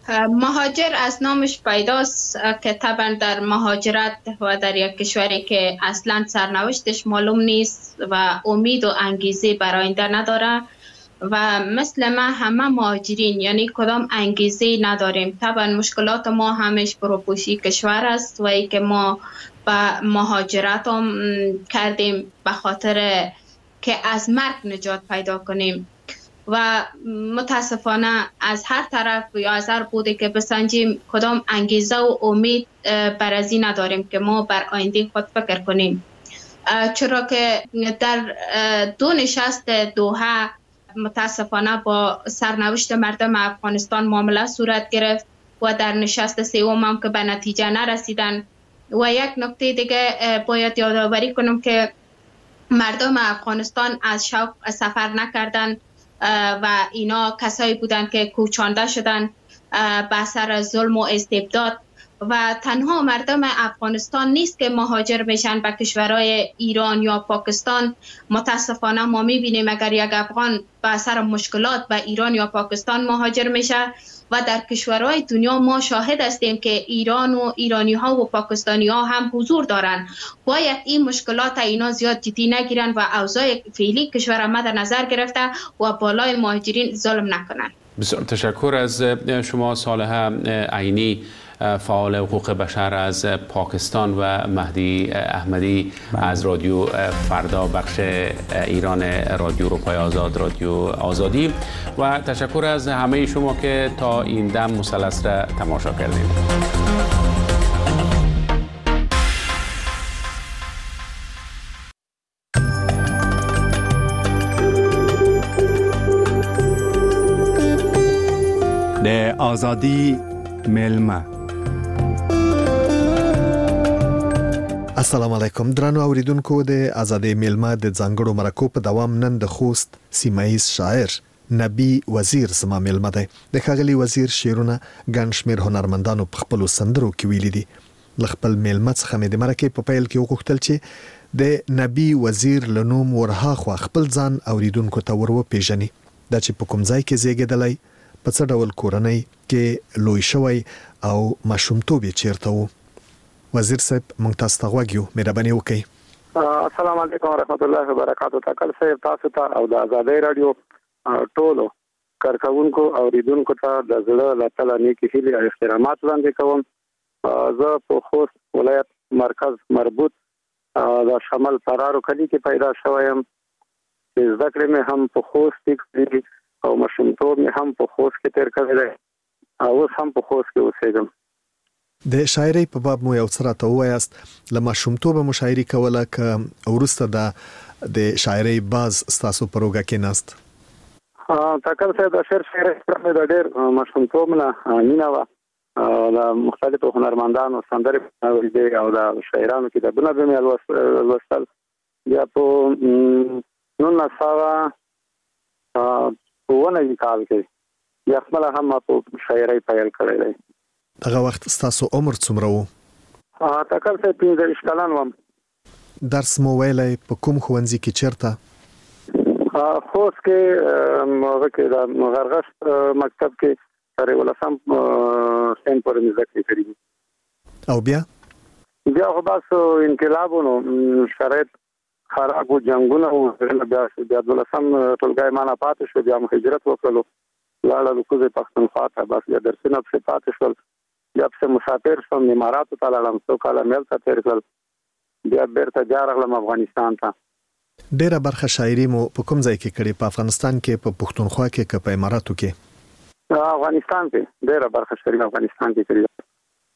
مهاجر از نامش پیداست که طبعا در مهاجرت و در یک کشوری که اصلا سرنوشتش معلوم نیست و امید و انگیزه برای آینده نداره و مثل ما همه مهاجرین یعنی کدام انگیزه نداریم. طبعا مشکلات ما همش پروپوشی کشور است و ای که ما با مهاجرت هم کردیم به خاطر که از مرگ نجات پیدا کنیم و متاسفانه از هر طرف یا از هر بوده که بسنجیم کدام انگیزه و امید بر از این نداریم که ما بر آینده خود فکر کنیم، چرا که در دو نشست دوحه متاسفانه با سرنوشت مردم افغانستان معامله صورت گرفت و در نشست سوم هم که به نتیجه نرسیدن. و یک نکته دیگه باید یادآوری کنم که مردم افغانستان از شوق سفر نکردن و اینا کسایی بودند که کوچانده شدن به اثر ظلم و استبداد و تنها مردم افغانستان نیست که مهاجر میشن به کشورهای ایران یا پاکستان. متاسفانه ما میبینیم اگر یک افغان به اثر مشکلات به ایران یا پاکستان مهاجر میشه و در کشورهای دنیا ما شاهد هستیم که ایران و ایرانی ها و پاکستانی ها هم حضور دارن. باید این مشکلات اینا زیاد جدی نگیرن و اوضاع فعلی کشور ما در نظر گرفته و بالای مهاجرین ظلم نکنن. بسیار تشکر از شما صالحه عینی، فعال حقوق بشر از پاکستان، و مهدی احمدی از رادیو فردا بخش ایران رادیو اروپای آزاد، رادیو آزادی، و تشکر از همه شما که تا این دم مثلث را تماشا کردید. د آزادی میلمه. السلام علیکم درنو اوریدونکو، د آزادی میلمه د ځانګړو مرکو په دوام نن د خوست سیمایي شاعر نبی وزیر زما میلمه دی. د ښاغلي وزیر شعرونه ګڼ شمېر هنرمندانو په خپلو سندرو کې ویلي دي. له خپل میلمه څخه مې د مرکې په پیل کې وغوښتل چې د نبی وزیر له نوم ورهاخوا خپل ځان اوریدونکو ته ور وپېژني، دا چې په کوم ځای کې زیږېدلی، په څه ډول کورنۍ کې لوی شوی او ماشومتوب یې چیرته و. وزیر صاحب مونږ تاسو ته غوږ یو، مهرباني وکړئ. السلام علیکم ورحمت الله وبرکاتہ. تکل صاحب تاسو ته او د آزادۍ رادیو ټولو کارکونکو او اوریدونکو ته د زړه له تله نیکې هیلې او احترامات وړاندې کوم. زه په خوست ولایت مرکز مربوط د شمال فرارو کلي کې پیدا شوی یم. زده کړې مې هم په خوست کې او ماشومتوب مې هم په خوست کې تیر کړی دی او اوس هم په خوست کې اوسېږم. د شاعرۍ په باب مو یو څه راته ووایاست. له ماشومتوبه مو شاعري کوله که وروسته د شاعرۍ باز ستاسو په روږه کې ناست؟ تکل صاحب د شعر شاعرۍ سره مې د ډېر ماشومتوب نه مینه وه. د مختلفو هنرمندانو سندرې اورېدې او د شاعرانو کتابونه به مې لوستل. بیا په نولس سوه په اووه کال کې بیا خپله هم په شاعرۍ پیل کړی دی. دغه وخت ستاسو عمر څومره و؟ تکل صاحب پنځه ویشت کلن وم. درس مو ویلی په کوم ښوونځي کې چیرته؟ خوست کې هغه کې د غرغښت مکتب کې تر یولسم صنف پورې مې زده کړې کړي دي. او بیا؟ بیا خو بس انقلابونو شرایط خراب و، جنګونه و، بیا بیا دولسم ټولګی مانه پاتې شو. بیا مو هجرت وکړلو، لاړلو کوزې پښتونخوا ته. بس بیا درسونه پسې پاتې شول. بیا پسې مسافر شوم، اماراتو ته لاړم، څو کاله مې هلته تېر کړل. بیا بیرته بیا راغلم افغانستان ته. ډېره برخه شاعري مو په کوم ځای کې کړې؟ په افغانستان کې، په پښتونخوا کې، که په اماراتو کې؟ افغانستان کې ډېره برخه شاعري افغانستان کې کړې.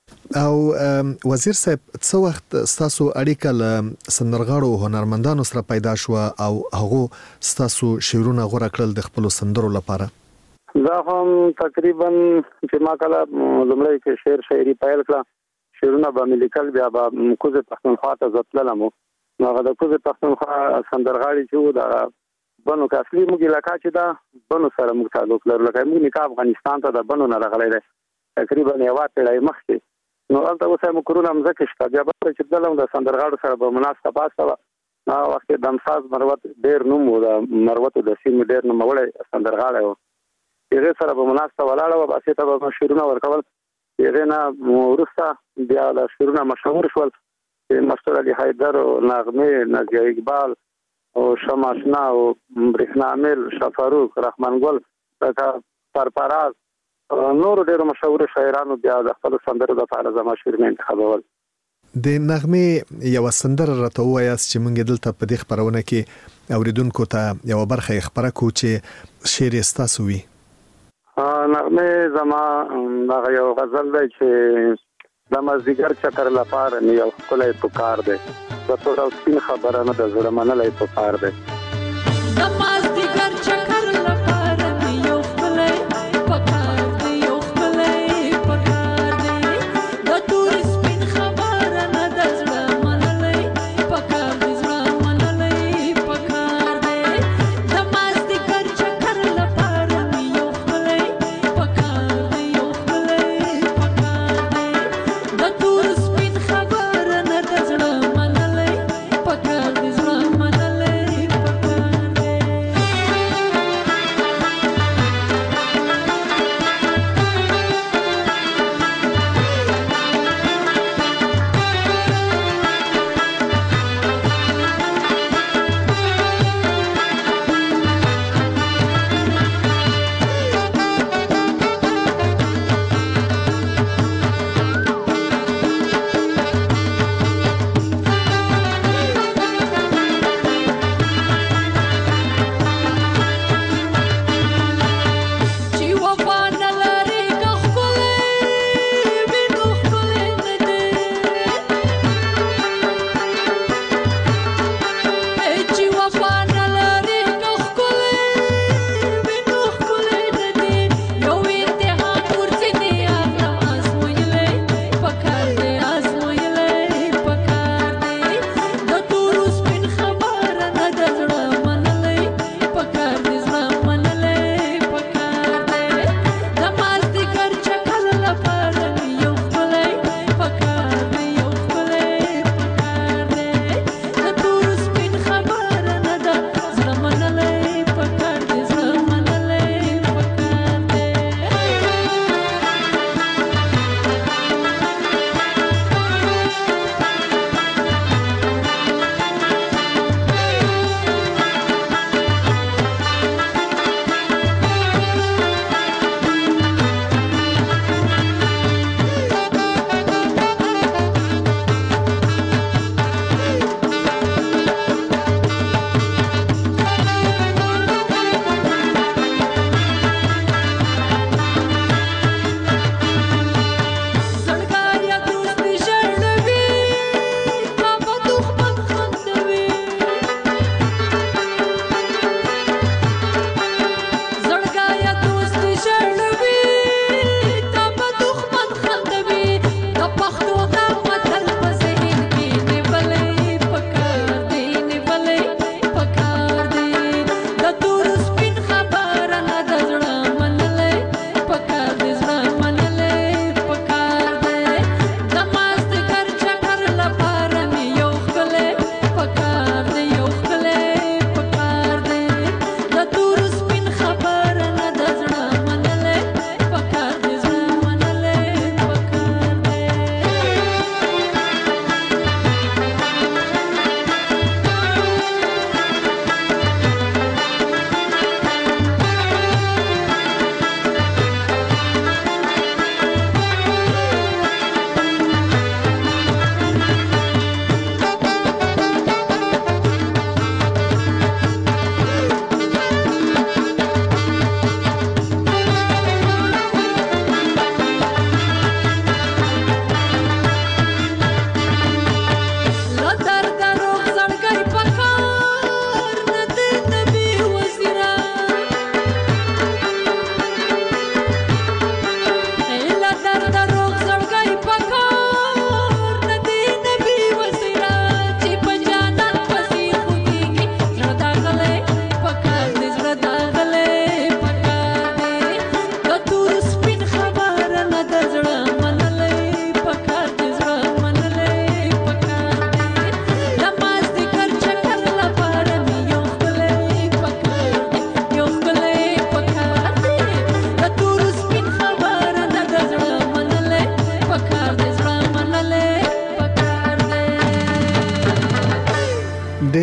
او وزیر صاحب څو وخت ستاسو اړیکه له سندرغاړو هنرمندانو سره پیدا شو او هغه ستاسو شعرونه غوړه کړل د خپل سندرو لپاره؟ دا هم تقریبا چې ما کله لمړی کې شعر شاعري پیل کړه شعرونه به ملي کل بیا به کوزه پښتونخوا ته ځتلم نو هغه د کوزه پښتونخوا سندرغاړي چې دا بنو کاصلی موږ علاقہ چې دا بنو سره موږ تعلق لرو لکه موږ نکاح افغانستان ته د بنو نه راغلی دی تقریبا یو واټ مخکې نو البته اوسه مو کورونه مزه شته بیا به چې دلته د سندرغاړو سره به مناسبه پاسه نو وخت د امساز مروت ډیر نوم و د مروت د سیم ډیر نوم وړي سندرغاړو یې سره به مناسبه ولاړه و باسي ته به شیرونه ورکول یې نه ورسته بیا د شیرونه مشهور شول مستر علي حیدر او نغمه نازیه اقبال او شماشنا او برېښنامل شفاروق رحمان ګل دا پرپراز نور ډېر مشهور شاعرانو بیا د خپل سندرو د لپاره زما شعرونه انتخابول. د نغمه یو سندره راته وایاست چې موږ دلته په دې خبرونه کې اوریدونکو ته یو برخه خبره کو چې شعر ستاسو وي. نغمه زما هغه یو غزل دی چې د مازدیګر چکر لپاره مې یو ښکلی پکار دی د تور او سپین خبره نه د زړه منلی پکار دی د مازدیګر چکر لپاره مې یو ښکلی پکار دی یو ښکلی پکار دی د تور سپین خبره نه د زړه منلی پکار دی زړه منلی پکار دی د مازدیګر چکر لپاره مې یو ښکلی پکار دی یو ښکلی پکار دی د تور سپین خبره نه د زړه منلی پکار دی زړه منلی پکار دی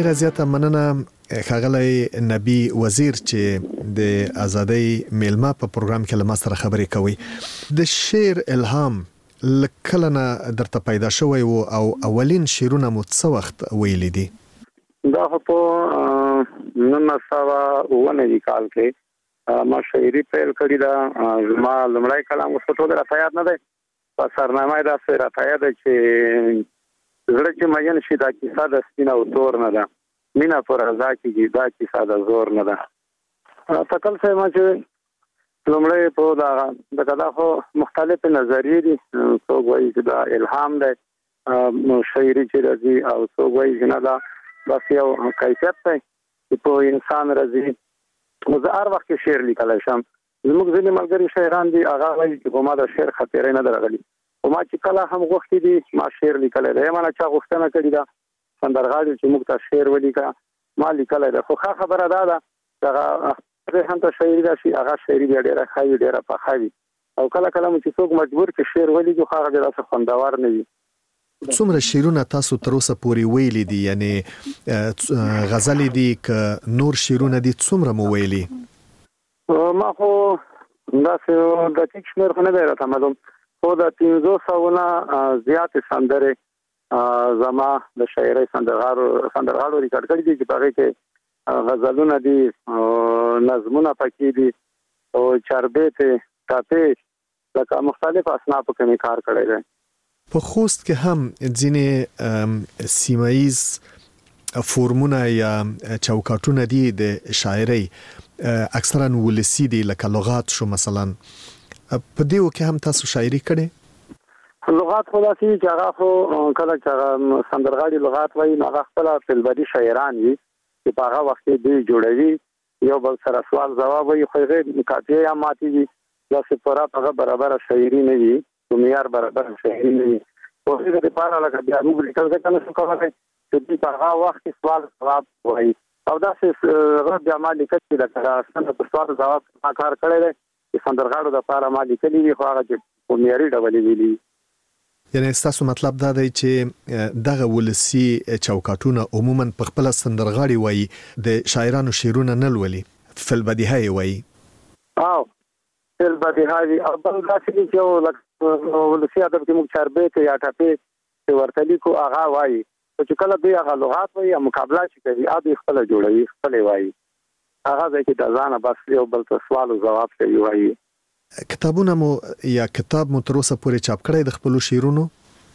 ډیره زیاته مننه ښاغلی نبی وزیر چې د ازادۍ میلمه په پروګرام کې له ما سره خبرې کوي. د شعر الهام لکله نه درته پیدا شوی و او اولین شعرونه مو څه وخت ویلي دي؟ دا په نولس سوه اووه نوي کال کې ما شاعري پیل کړې ده. زما لومړی کلام اوس ټول راته یاد نه دی، په سرنامه یې داسې راته یاد ده چې زړه چې مین شي دا کیسه د سپین او تور نه ده، مینه پر رضا کېږي دا کیسه د زور نه ده. تکل صاحب ما چې لومړی په دغه دغه دا خو مختلفې نظریې دي، څوک وایي چې دا الهام دی شاعري چې راځي، او څوک وایي چې نه دا بس یو کیفیت دی چې په انسان راځي. زه هر وخت کې شعر لیکلی شم. زموږ ځینې ملګري شاعران دي هغه وایي چې په ما د شعر خاطرې نه ده راغلي، خو ما چې کله هم غوښتي دي ما شعر لیکلی دی. ما نه چا غوښتنه کړې ده سندرغاړي چې موږ ته شعر ولیکه، ما لیکلی ده. خو ښه خبره دا ده چې هغه هم ته شاعري راشي، هغه شاعري بیا ډېره ښه وي، ډېره پخه وي، او کله کله مو چې څوک مجبور کړي شعر ولیکي خو هغه بیا داسې خوندور نه وي. څومره شعرونه تاسو تر اوسه پورې ویلي دي؟ یعنی غزلې دي که نور شعرونه دي څومره مو ویلي؟ ما خو داسې دقیق شمېر خو نه دی راته معلوم، خو د پنځو سوو نه زیاتې سندرې زما د شاعرۍ سندرغاړو سندرغاړو ریکارډ کړي دي چې په هغې کې غزلونه دي، نظمونه پکې دي، او چاربیتې، ټاپې، لکه مختلف اصنافو کې مې کار کړی دی. په خوست کې هم ځینې سیمایي فورمونه یا چوکاټونه دي د شاعرۍ، اکثرا ولسی دي، لکه لغات شو مثلا. په دیو کې هم تاسو شاعري کړې؟ لغات خو داسې چې هغه خو کله چې هغه سندرغاړي لغات وایي نو هغه خپله فلبدي شاعران وي چې په هغه وخت کې دوی جوړوي، یو بل سره سوال ځواب وایي، خو هغې قافیې یا ماتې وي، داسې پوره هغه برابره شاعري نه وي، معیار برابر شاعري نه وي. خو هغې دپاره لکه بیا موږ لیکل ځکه نه شو کولی چې دوی په هغه وخت کې سوال ځواب وایي، او داسې هغه بیا ما لیکل چې لکه څنګه په سوال ځواب ما کار کړی دی چې سندرغاړو دپاره ما لیکلي وي، خو هغه چې په معیاري ډول یې ویلي. یعنی ستاسو مطلب دا دی چې دغه ولسی چوکاټونه عموما په خپله سندرغاړي وایي، د شاعرانو شعرونه نه لولي، فلبدیها یې وایي؟ او فلبدیها وي، او بل داسې دي چې یو ولسی ادب کې موږ چاربیتې یا ټپې چې ورته لیکو هغه وایي، خو چې کله دوی هغه لغات وایي یا مقابله چې کوي هغه دوی خپله جوړوي، خپلې وایي، هغه ځای کې د ځانه بس یو بل ته سوال او ځواب کوي وایي. کتابونه مو یا کتاب مو تر اوسه پورې چاپ کړی د خپلو شعرونو؟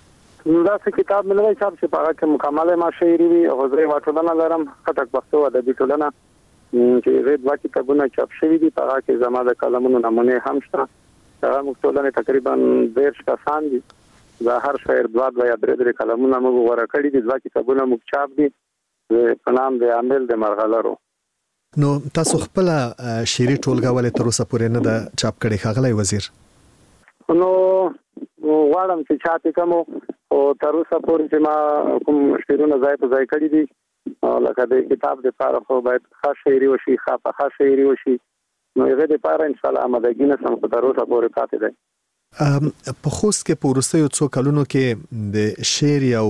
داسې کتاب مې نه دی چاپ چې په هغه کې مکمله ما شاعري وي، او زه یوه ټولنه لرم خټک پښتو ادبي ټولنه چې هغې دوه کتابونه چاپ شوي دي، په هغه کې زما د کلمونو نمونې هم شته. هغه موږ ټولنې تقریبا دېرش کسان دي، د هر شاعر دوه دوه یا درې درې کلمونه موږ غوره کړي دي، دوه کتابونه موږ چاپ دي په نام د عامل د مرغلرو. نو تاسو خپل شعري ټولګه ولې تر اوسه پورې نه ده چاپ کړې ښاغلی وزیر؟ نو غواړم چې چاپ یې کړم، او تر اوسه پورې چې ما کوم شعرونه ځای په ځای کړي دي، لکه د کتاب دپاره خو باید ښه شاعري وشي، ښه پخه شاعري وشي، نو هغې دپاره انشاءالله آمادګي نه سم، خو تر اوسه پورې پاتې دی. په خوست کې په وروستیو څو کلونو کې د شعر یو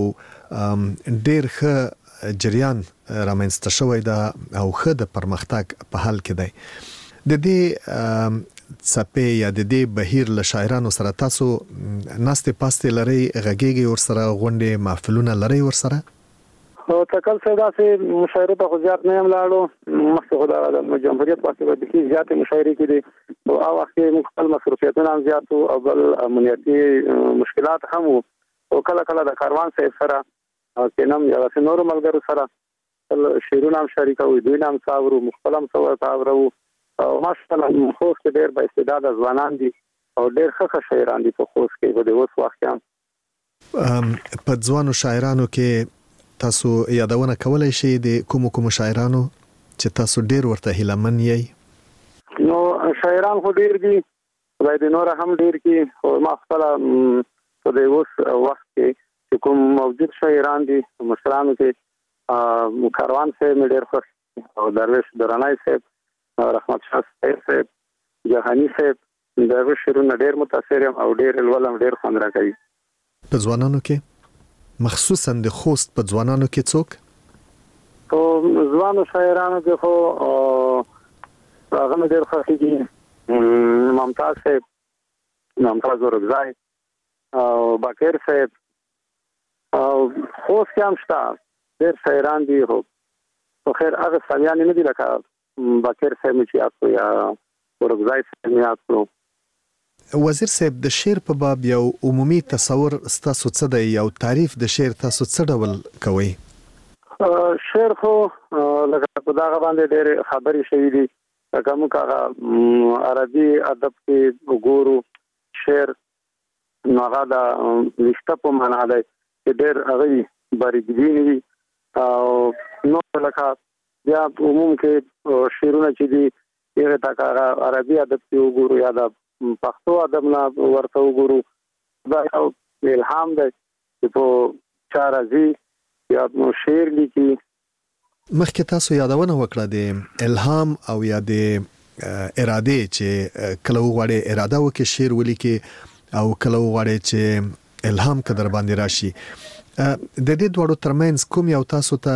ډېر ښه جریان رامنځته شوی ده او ښه د پرمختګ په حال کې دی. د دې څپې یا د دې بهیر له شاعرانو سره تاسو ناستې پاستې لرئ، غږیږئ ورسره، غونډې محفلونه لرئ ورسره؟ تکل صاحب داسې مشاعرې ته خو زیات نه یم لاړو، مخکې خو د جمهوریت وخت کې بیخي زیاتې مشاعرې کېدې، او هغه وخت کې موږ خپل مصروفیتونه هم زیات وو، او بل امنیتي مشکلات هم وو، او کله کله د کاروان صاحب سره کینم یا داسې نورو ملګرو سره شعرونه هم شریکوو، دوی نه هم څه اورو، موږ خپل هم څه ورته اورو، او ماشاءالله خوست کې ډېر با استعداده ځوانان دي او ډېر ښه ښه شاعران دي په خوست کې، خو د اوس وخت کې هم. په ځوانو شاعرانو کې تاسو یادونه کولی شئ د کومو کومو شاعرانو چې تاسو ډېر ورته هیلهمن یئ؟ نو شاعران خو ډېر دي، خدای دې نوره هم ډېر کړي، خو ما خپله په د اوس وخت کې چې کوم موجود شاعران دي مشرانو کې کاروان صاحب مې ډېر خوښ، او درویش درانی صاحب، رحمت شاه صاحب، جهاني صاحب، درویش شعرونه ډېر متاثر یم او ډېر لولم، ډېر خوند راکوي. په ځوانانو کې مخصوصا د خوست په ځوانانو کې څوک؟ په ځوانو شاعرانو کې خو هغه مې ډېر خوښېږي ممتاز صاحب، ممتاز اورکزی او باقر صاحب او خوست کې هم شته ډېر شاعران دي. خو خو خیر هغه سالیان نه دي لکه باقر صاحب مې چې یاد کړو یا اورکزی صاحب مې یاد کړو. وزیر صاحب د شعر په باب یو عمومي تصور ستاسو څه دی؟ یو تعریف د شعر تاسو څه ډول کوئ؟ شعر خو لکه په دغه باندې ډېرې خبرې شوي دي. لکه موږ هغه عربي ادب کې وګورو شعر نو هغه د ویښته په معنا دی چې ډېر هغه باریکبین وي او نو لکه بیا عموم کې شعرونه چې دي هغه تا هغه عربي ادب کې وګورو یا د پښتو ادب نه ورته وګورو. دا یو الهام دی چې په چا راځي یا نو شعر لیکي. مخکې تاسو یادونه وکړه د الهام او یا د اراده چې کله وغواړي اراده وکړي شعر ولیکي او کله وغواړي چې الهام کدر باندې راشي. د دې دوړو ترمنځ کوم یو تاسو ته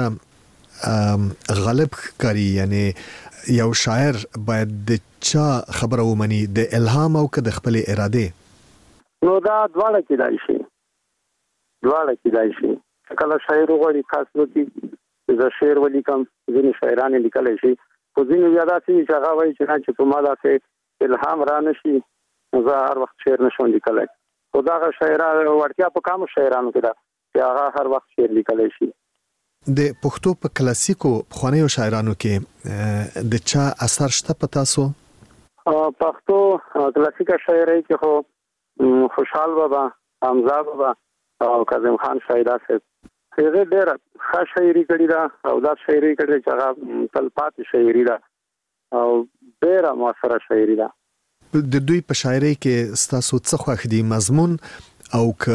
غالب کاری؟ یعنی یو شاعر باید د چا خبره ومني، د الهام او که د خپل اراده؟ نو دا دواړه کېدای شي، دواړه کېدای شي. کله شاعر وغواړي خاص وکړي زه شعر ولیکم، ځینې شاعران لیکلی شي، خو ځینې بیا داسې وي چې هغه وایي چې نه چې په ما داسې الهام را نه شي زه هر وخت شعر نشم لیکلی. خو دغه شاعران وړتیا په کامو شاعرانو کې ده چې هغه هر وخت شعر لیکلی شي. د پښتو په کلاسیکو پخوانیو شاعرانو کې د چا اثر شته په تاسو؟ پښتو کلاسیکه شاعرۍ کې خو خوشحال بابا، حمزه بابا او کاظم خان شایده صاحب هغه ډېره ښه شاعري کړې ده او دا شاعري کړې چې هغه تلپاتې شاعري ده او ډېره مؤثره شاعري ده. د دوی په شاعرۍ کې ستاسو څه خوښ دي؟ مضمون او که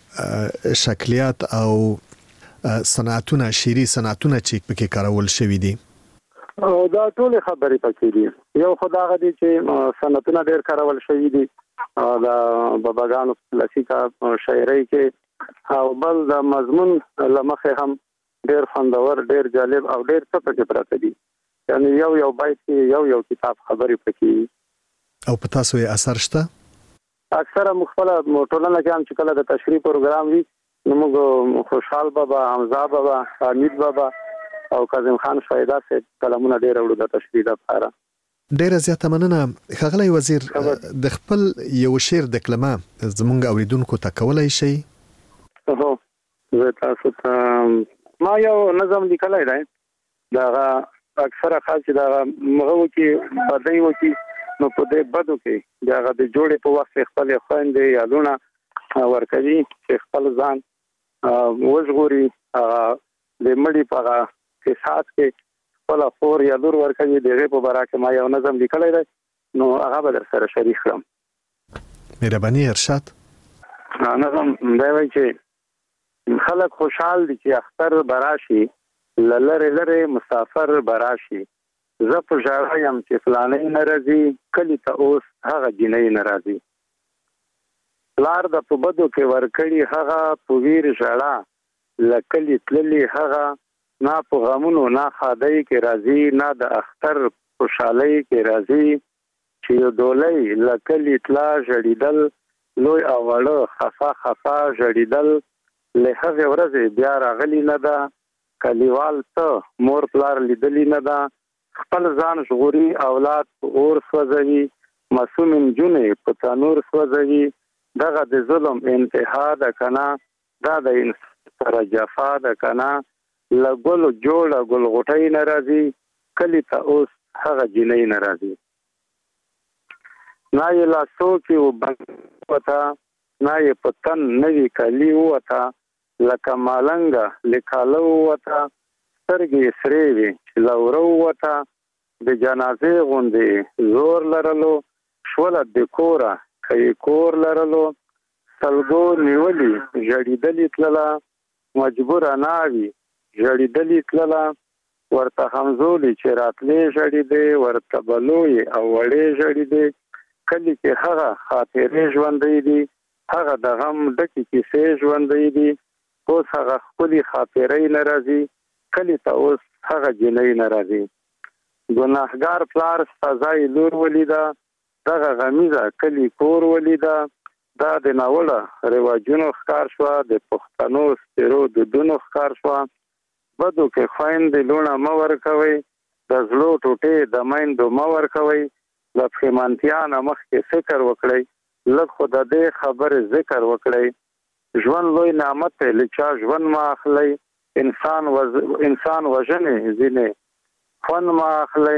شکلیات او صنعتونه، شعري صنعتونه چې پکې کارول شوي دي؟ دا ټول خبرې پکې دي. یو خدای غدي چې صنعتونه ډېر کارول شوي دي دا باباګانو کلاسیکه شاعرۍ کې، او بل د مضمون لمخه هم ډېر خوندور، ډېر جالب او ډېر څه پکې پراته دي. یعنی یو یو بیت کې یو یو کتاب خبرې پکې. او په تاسو یې اثر شته؟ اکثره مخفله ټولنه کې هم چې کله د تشریح پروګرام وي نو موږ خوشحال بابا، حمزه بابا، حمید بابا او کاظم خان شایده صاحب کلمونه ډېر وړو د تشریح لپاره. ډېره زیاته مننه ښاغلی وزیر. د خپل یو شعر د کلمه زموږ اوریدونکو ته کولی شئ؟ هو زه تاسو ته ما یو نظم لیکلی دی، دغه اکثره خاص چې دغه مغه وکړي بدۍ وکړي نو په دې بدو کې دغه د جوړې په وخت خپل خویندې یادونه ورکوي چې خپل ځان وژغوري د مړي په هغه قصاص کې خپل خور یا لور ورکوي. د هغې په باره کې ما یو نظم لیکلی دی نو هغه به در سره شریک کړم. مهرباني ارشاد. نظم دی وایي چې خلک خوشحال دي چې اختر براشي، له لرې لرې مسافر براشي، زه په ژړا یم چې فلانی نه راځي، کلي ته اوس هغه جینۍ نه راځي. پلار د په بدو کې ورکړي هغه په ویر ژړا، له کلي تللي هغه نه په غمونو نه ښادۍ کې راځي، نه د اختر خوشحالۍ کې راځي. چې یو ډولۍ له کلي تلا ژړېدل، لوی او وړه خفا خفا ژړېدل، له هغې ورځې بیا راغلی نه ده، کلیوال ته مور پلار لیدلی نه ده، خپل ځان ژغوري اولاد په اور سوځوي، معصوم نجونې په تنور سوځوي. دغه د ظلم انتها ده کنه، دا د انسان سره جفا ده کنه، له ګلو جوړه ګل غوټۍ نه راځي، کلي ته اوس هغه جینۍ نه راځي. نه یې لاسو کې وبند وته، نه یې په تن نوي کالي ووته، لکه مالنګه له کاله ووته، سترګې سرې وې چې له وره ووته، د جنازې غوندې زور لرلو، شوله د کوره که یې کور لرلو، سلګو نیولي ژړېدلې تلله، مجبوره ناوي ژړېدلې تلله، ورته همزولي چې راتلې ژړېدې، ورته بلویې او وړې ژړېدې. کلي کې هغه خاطرې ژوندۍ دي، هغه د غم ډکې کیسې ژوندۍ دي، اوس هغه ښکلي خاطرې نه راځي، کلي ته اوس هغه جنۍ ناراضي ګناهګار پلار سزای لور ولیدا دغه غمیزه کلی کور ولیدا دا د ناوړه رواجونو ښکار شو د پښتنو سترو د دونو ښکار شو بدو کې خويندې لونه مور کوي د زلو ټوټې د مایندو مور کوي د پښیمانتیا نه مخکې فکر وکړئ لږ خو د دې خبرې ذکر وکړئ ژوند لوی نعمت دی لچا ژوند ما اخلي انسان وز... انسان وژنې ځینې فن ما اخلي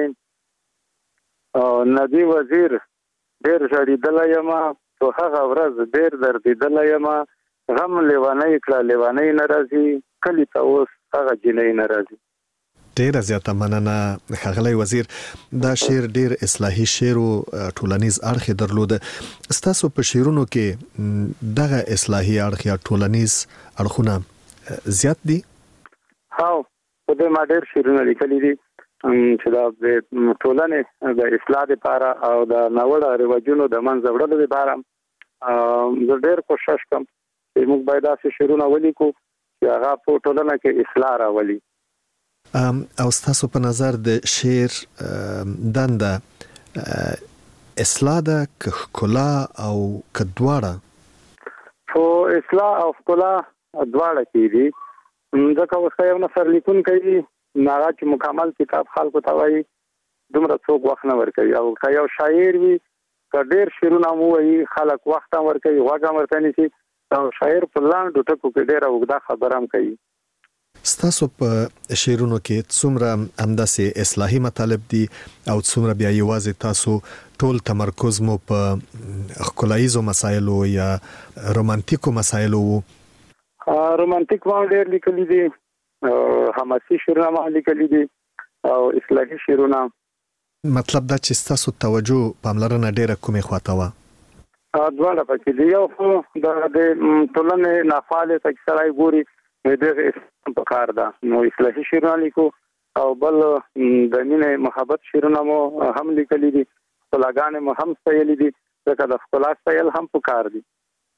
نبی وزیر ډېر ژړېدلی یم خو هغه ورځ ډېر دردېدلی یم غم لیوانۍ کړه لیوانۍ نه راځي کلي ته اوس هغه جنۍ نه راځي. ډیره زیاته مننه ښاغلی وزیر. دا شعر ډیر اصلاحي شعر او ټولنیز اړخ درلود. ستاسو په شعرونو کې دغه اصلاحي اړخ یا ټولنیز اړخونه زیات دي؟ هاو په دې ما ډیر شعرونه لیکلي دي چې دا د ټولنې د اصلاح لپاره او د ناوړه رواجونو د منځه وړلو لپاره زه ډیر کوشش کوم چې موږ باید داسې شعرونه ولیکو چې هغه په ټولنه کې اصلاح راولي. او ستاسو په نظر د شعر دنده اصلاح ده که ښکلا او که دواړه؟ خو اصلاح او ښکلا دواړه کېدي ځکه اوس یو نثر لیکونکی هغه چې مکمل کتاب خلکو ته وایي دومره څوک وخت نه ورکوي او که یو شاعر وي که ډېر شعرونه مو وایي خلک وخت هم ورکوي غوږ هم ورته نیسي او شاعر په لنډو ټکو کې ډېره اوږده خبره هم کوي. ستاسو په شعرونو کې څومره همداسې اصلاحي مطالب دي او څومره بیا یوازې تاسو ټول تمرکز مو په ښکلاییزو مسایلو یا رومانتیکو مسایلو وو؟ رومانتیک ما ډېر لیکلي دي حماسي شعرونه ما لیکلي دي او اصلاحي شعرونه. مطلب دا چې ستاسو توجه پاملرنه ډېره کومې خواته وه؟ دواړه پکې دي. یو خو د ټولنې نافعالې ته سړی ګوري نو دغه اسلام په کار ده نو اصلاحي شعرونه لیکو او بل د مینې محبت شعرونه مو هم لیکلي دي ښکلاګانې مو هم ستایلي دي ځکه د ښکلا ستایل هم په کار دي.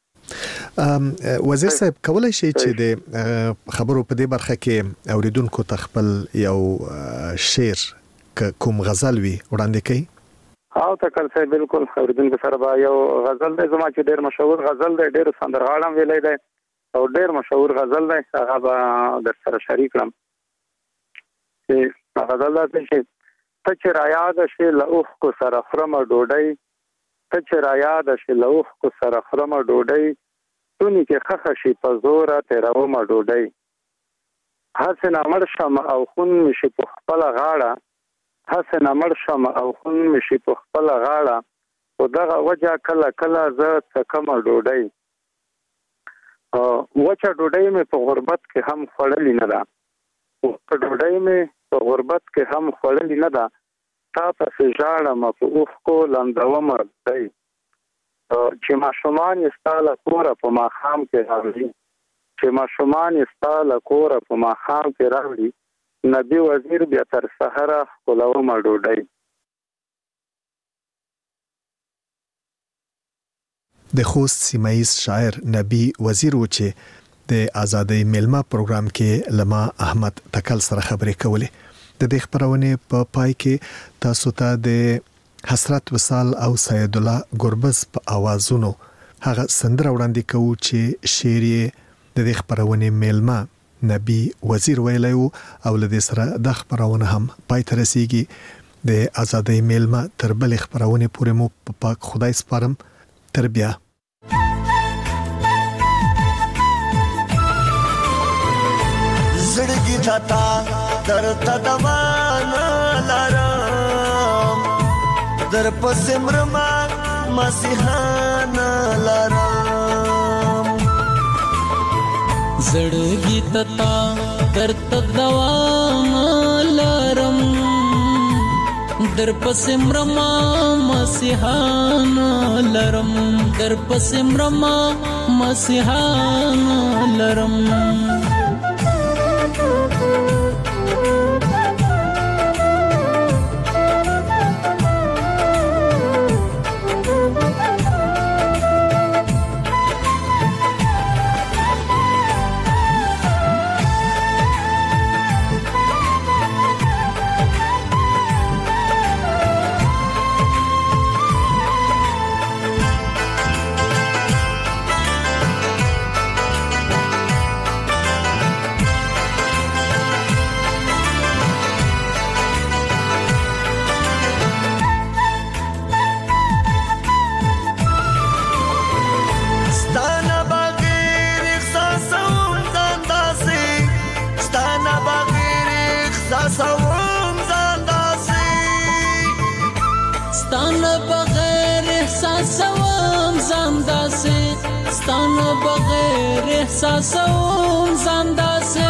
وزیر صاحب کولای شي چې د خبرو په دې برخه کې اوریدونکو ته خپل یو شعر کوم غزل وي وړاندې کړئ؟ او تکل صاحب بالکل اوریدونکو سره به یو غزل دی زما چې ډېر مشهور غزل دی ډېر سندرغاړی هم ویلی دی او ډېر مشهور غزل دی هغه به در سره شریک کړم چې غزل دا چې ته چې رایاده شې له اوښکو سره خورمه ډوډۍ ته چې رایاده شې له اوښکو سره خورمه ډوډۍ تونې کې خښه شي په زوره تېرومه ډوډۍ هسې نه مړ شم او خون مې شي په خپله غاړه هسې نه مړ شم او خون مې شي په خپله غاړه خو دغه وجه کله کله زه څکمه ډوډۍ وچه ډوډۍ مې په غربت کې هم خوړلې نه ده وچه ډوډۍ مې په غربت کې هم خوړلې نه ده تا پسې ژاړم په اوښکو لندومه ډوډۍ چې ماشومان یې ستا له کوره په ماښام کې راوړي چې ماشومان یې ستا له کوره په ماښام کې راوړي نبی وزیر بیا تر سحره ښکلومه ډوډۍ. د خوست سیمایز شاعر نبی وزیر و چې د آزادۍ میلمه پروګرام کې لما احمد تکل سره خبرې کولې. د دې خبرونې په پای کې تاسو ته د حسرت وصال او سید الله ګربز په اوازونو هغه سندره وړاندې کوو چې شعر د دې خبرونې میلمه نبی وزیر ویلی او له دې سره د خبرونه هم پای ته رسیږي. د آزادۍ میلمه تر بلې خبرونې پورې مو په پاک خدای سپارم. تر بیا. زړګي تا درته دمانه لرم در پسې مرما مسیحانه لرم زړګي تا درته دوام لرم در پسې مرما مسیحانه لرم در پسې مرما مسیحانه لرم احساسوم ځان داسې ستانه بغیر احساسوم ځان داسې ستانه بغیر احساسوم ځان داسې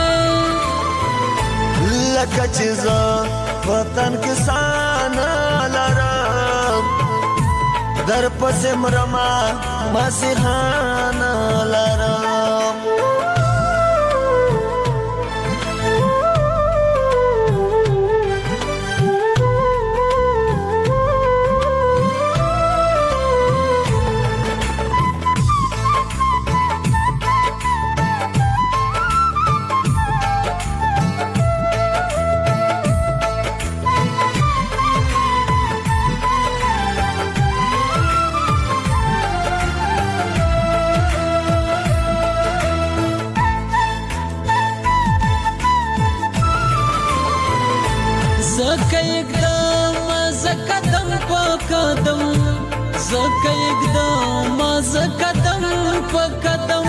لکه چې زه وطن کې سانه لرم در پسې مرما مسیحانه لرم زکه اقدام زکدم په قدم زکه اقدام زکدم په قدم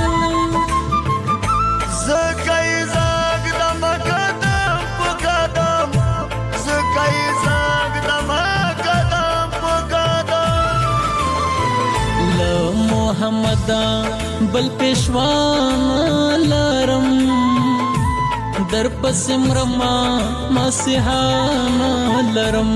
زکه زکدم قدم په قدم زکه زکدم قدم په قدم له محمد بل پېښوان لرم در پس مرما مسیحانا لرم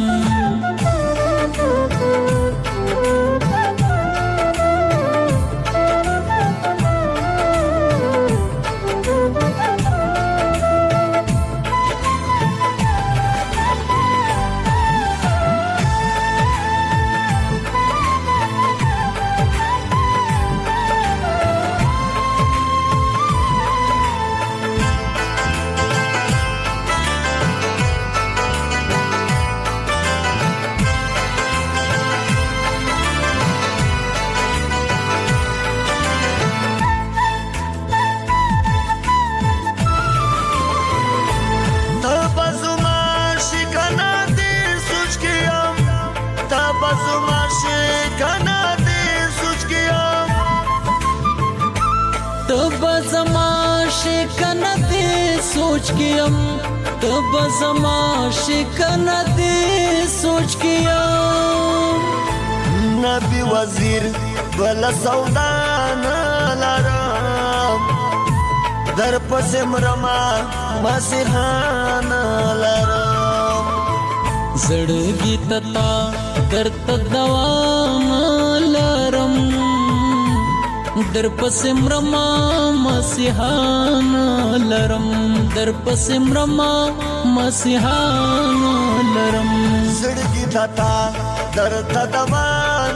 सोच कियम तब जमा शिकन दे सोच कियम नबी वजीर बल सौदान लरम در پس مرما مسیحان لرم زړګي تتا درد دوام لرم در پس مرما مسیحان لرم در پس مرما مسیحان لرم زړګي تتا درد دوام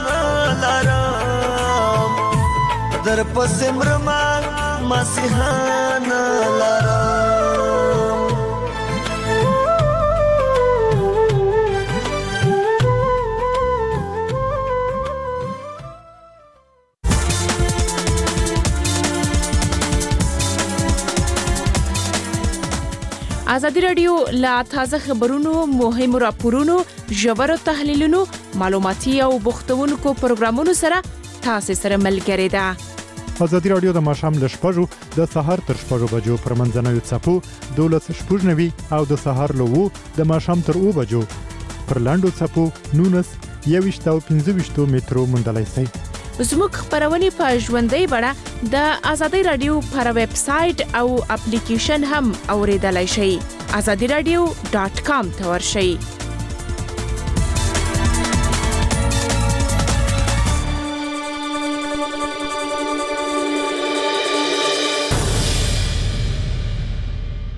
لرم در پس مرما مسیحان لرم ازادي رادیو لا تازه خبرونو مهم راپورونو ژور تحلیلونو معلوماتي او بوختونکو پروګرامونو سره تاسو سره ملګری ده. ازادي رادیو د ماښام ل شپږو د سهار تر شپږو بجو پر منځنوي څپو دولس شپږنوي او د سهار له وو د ماښام تر اوو بجو پر لاندو څپو نونس یويشت او پنځه ویشت مترو مونډلای سي. زموږ خبرونه په ژوندۍ بڼه د ازادي رادیو پر ویب سټ او اپلیکیشن هم اوریدلای شئ. azadi radio dot com ته ورشئ.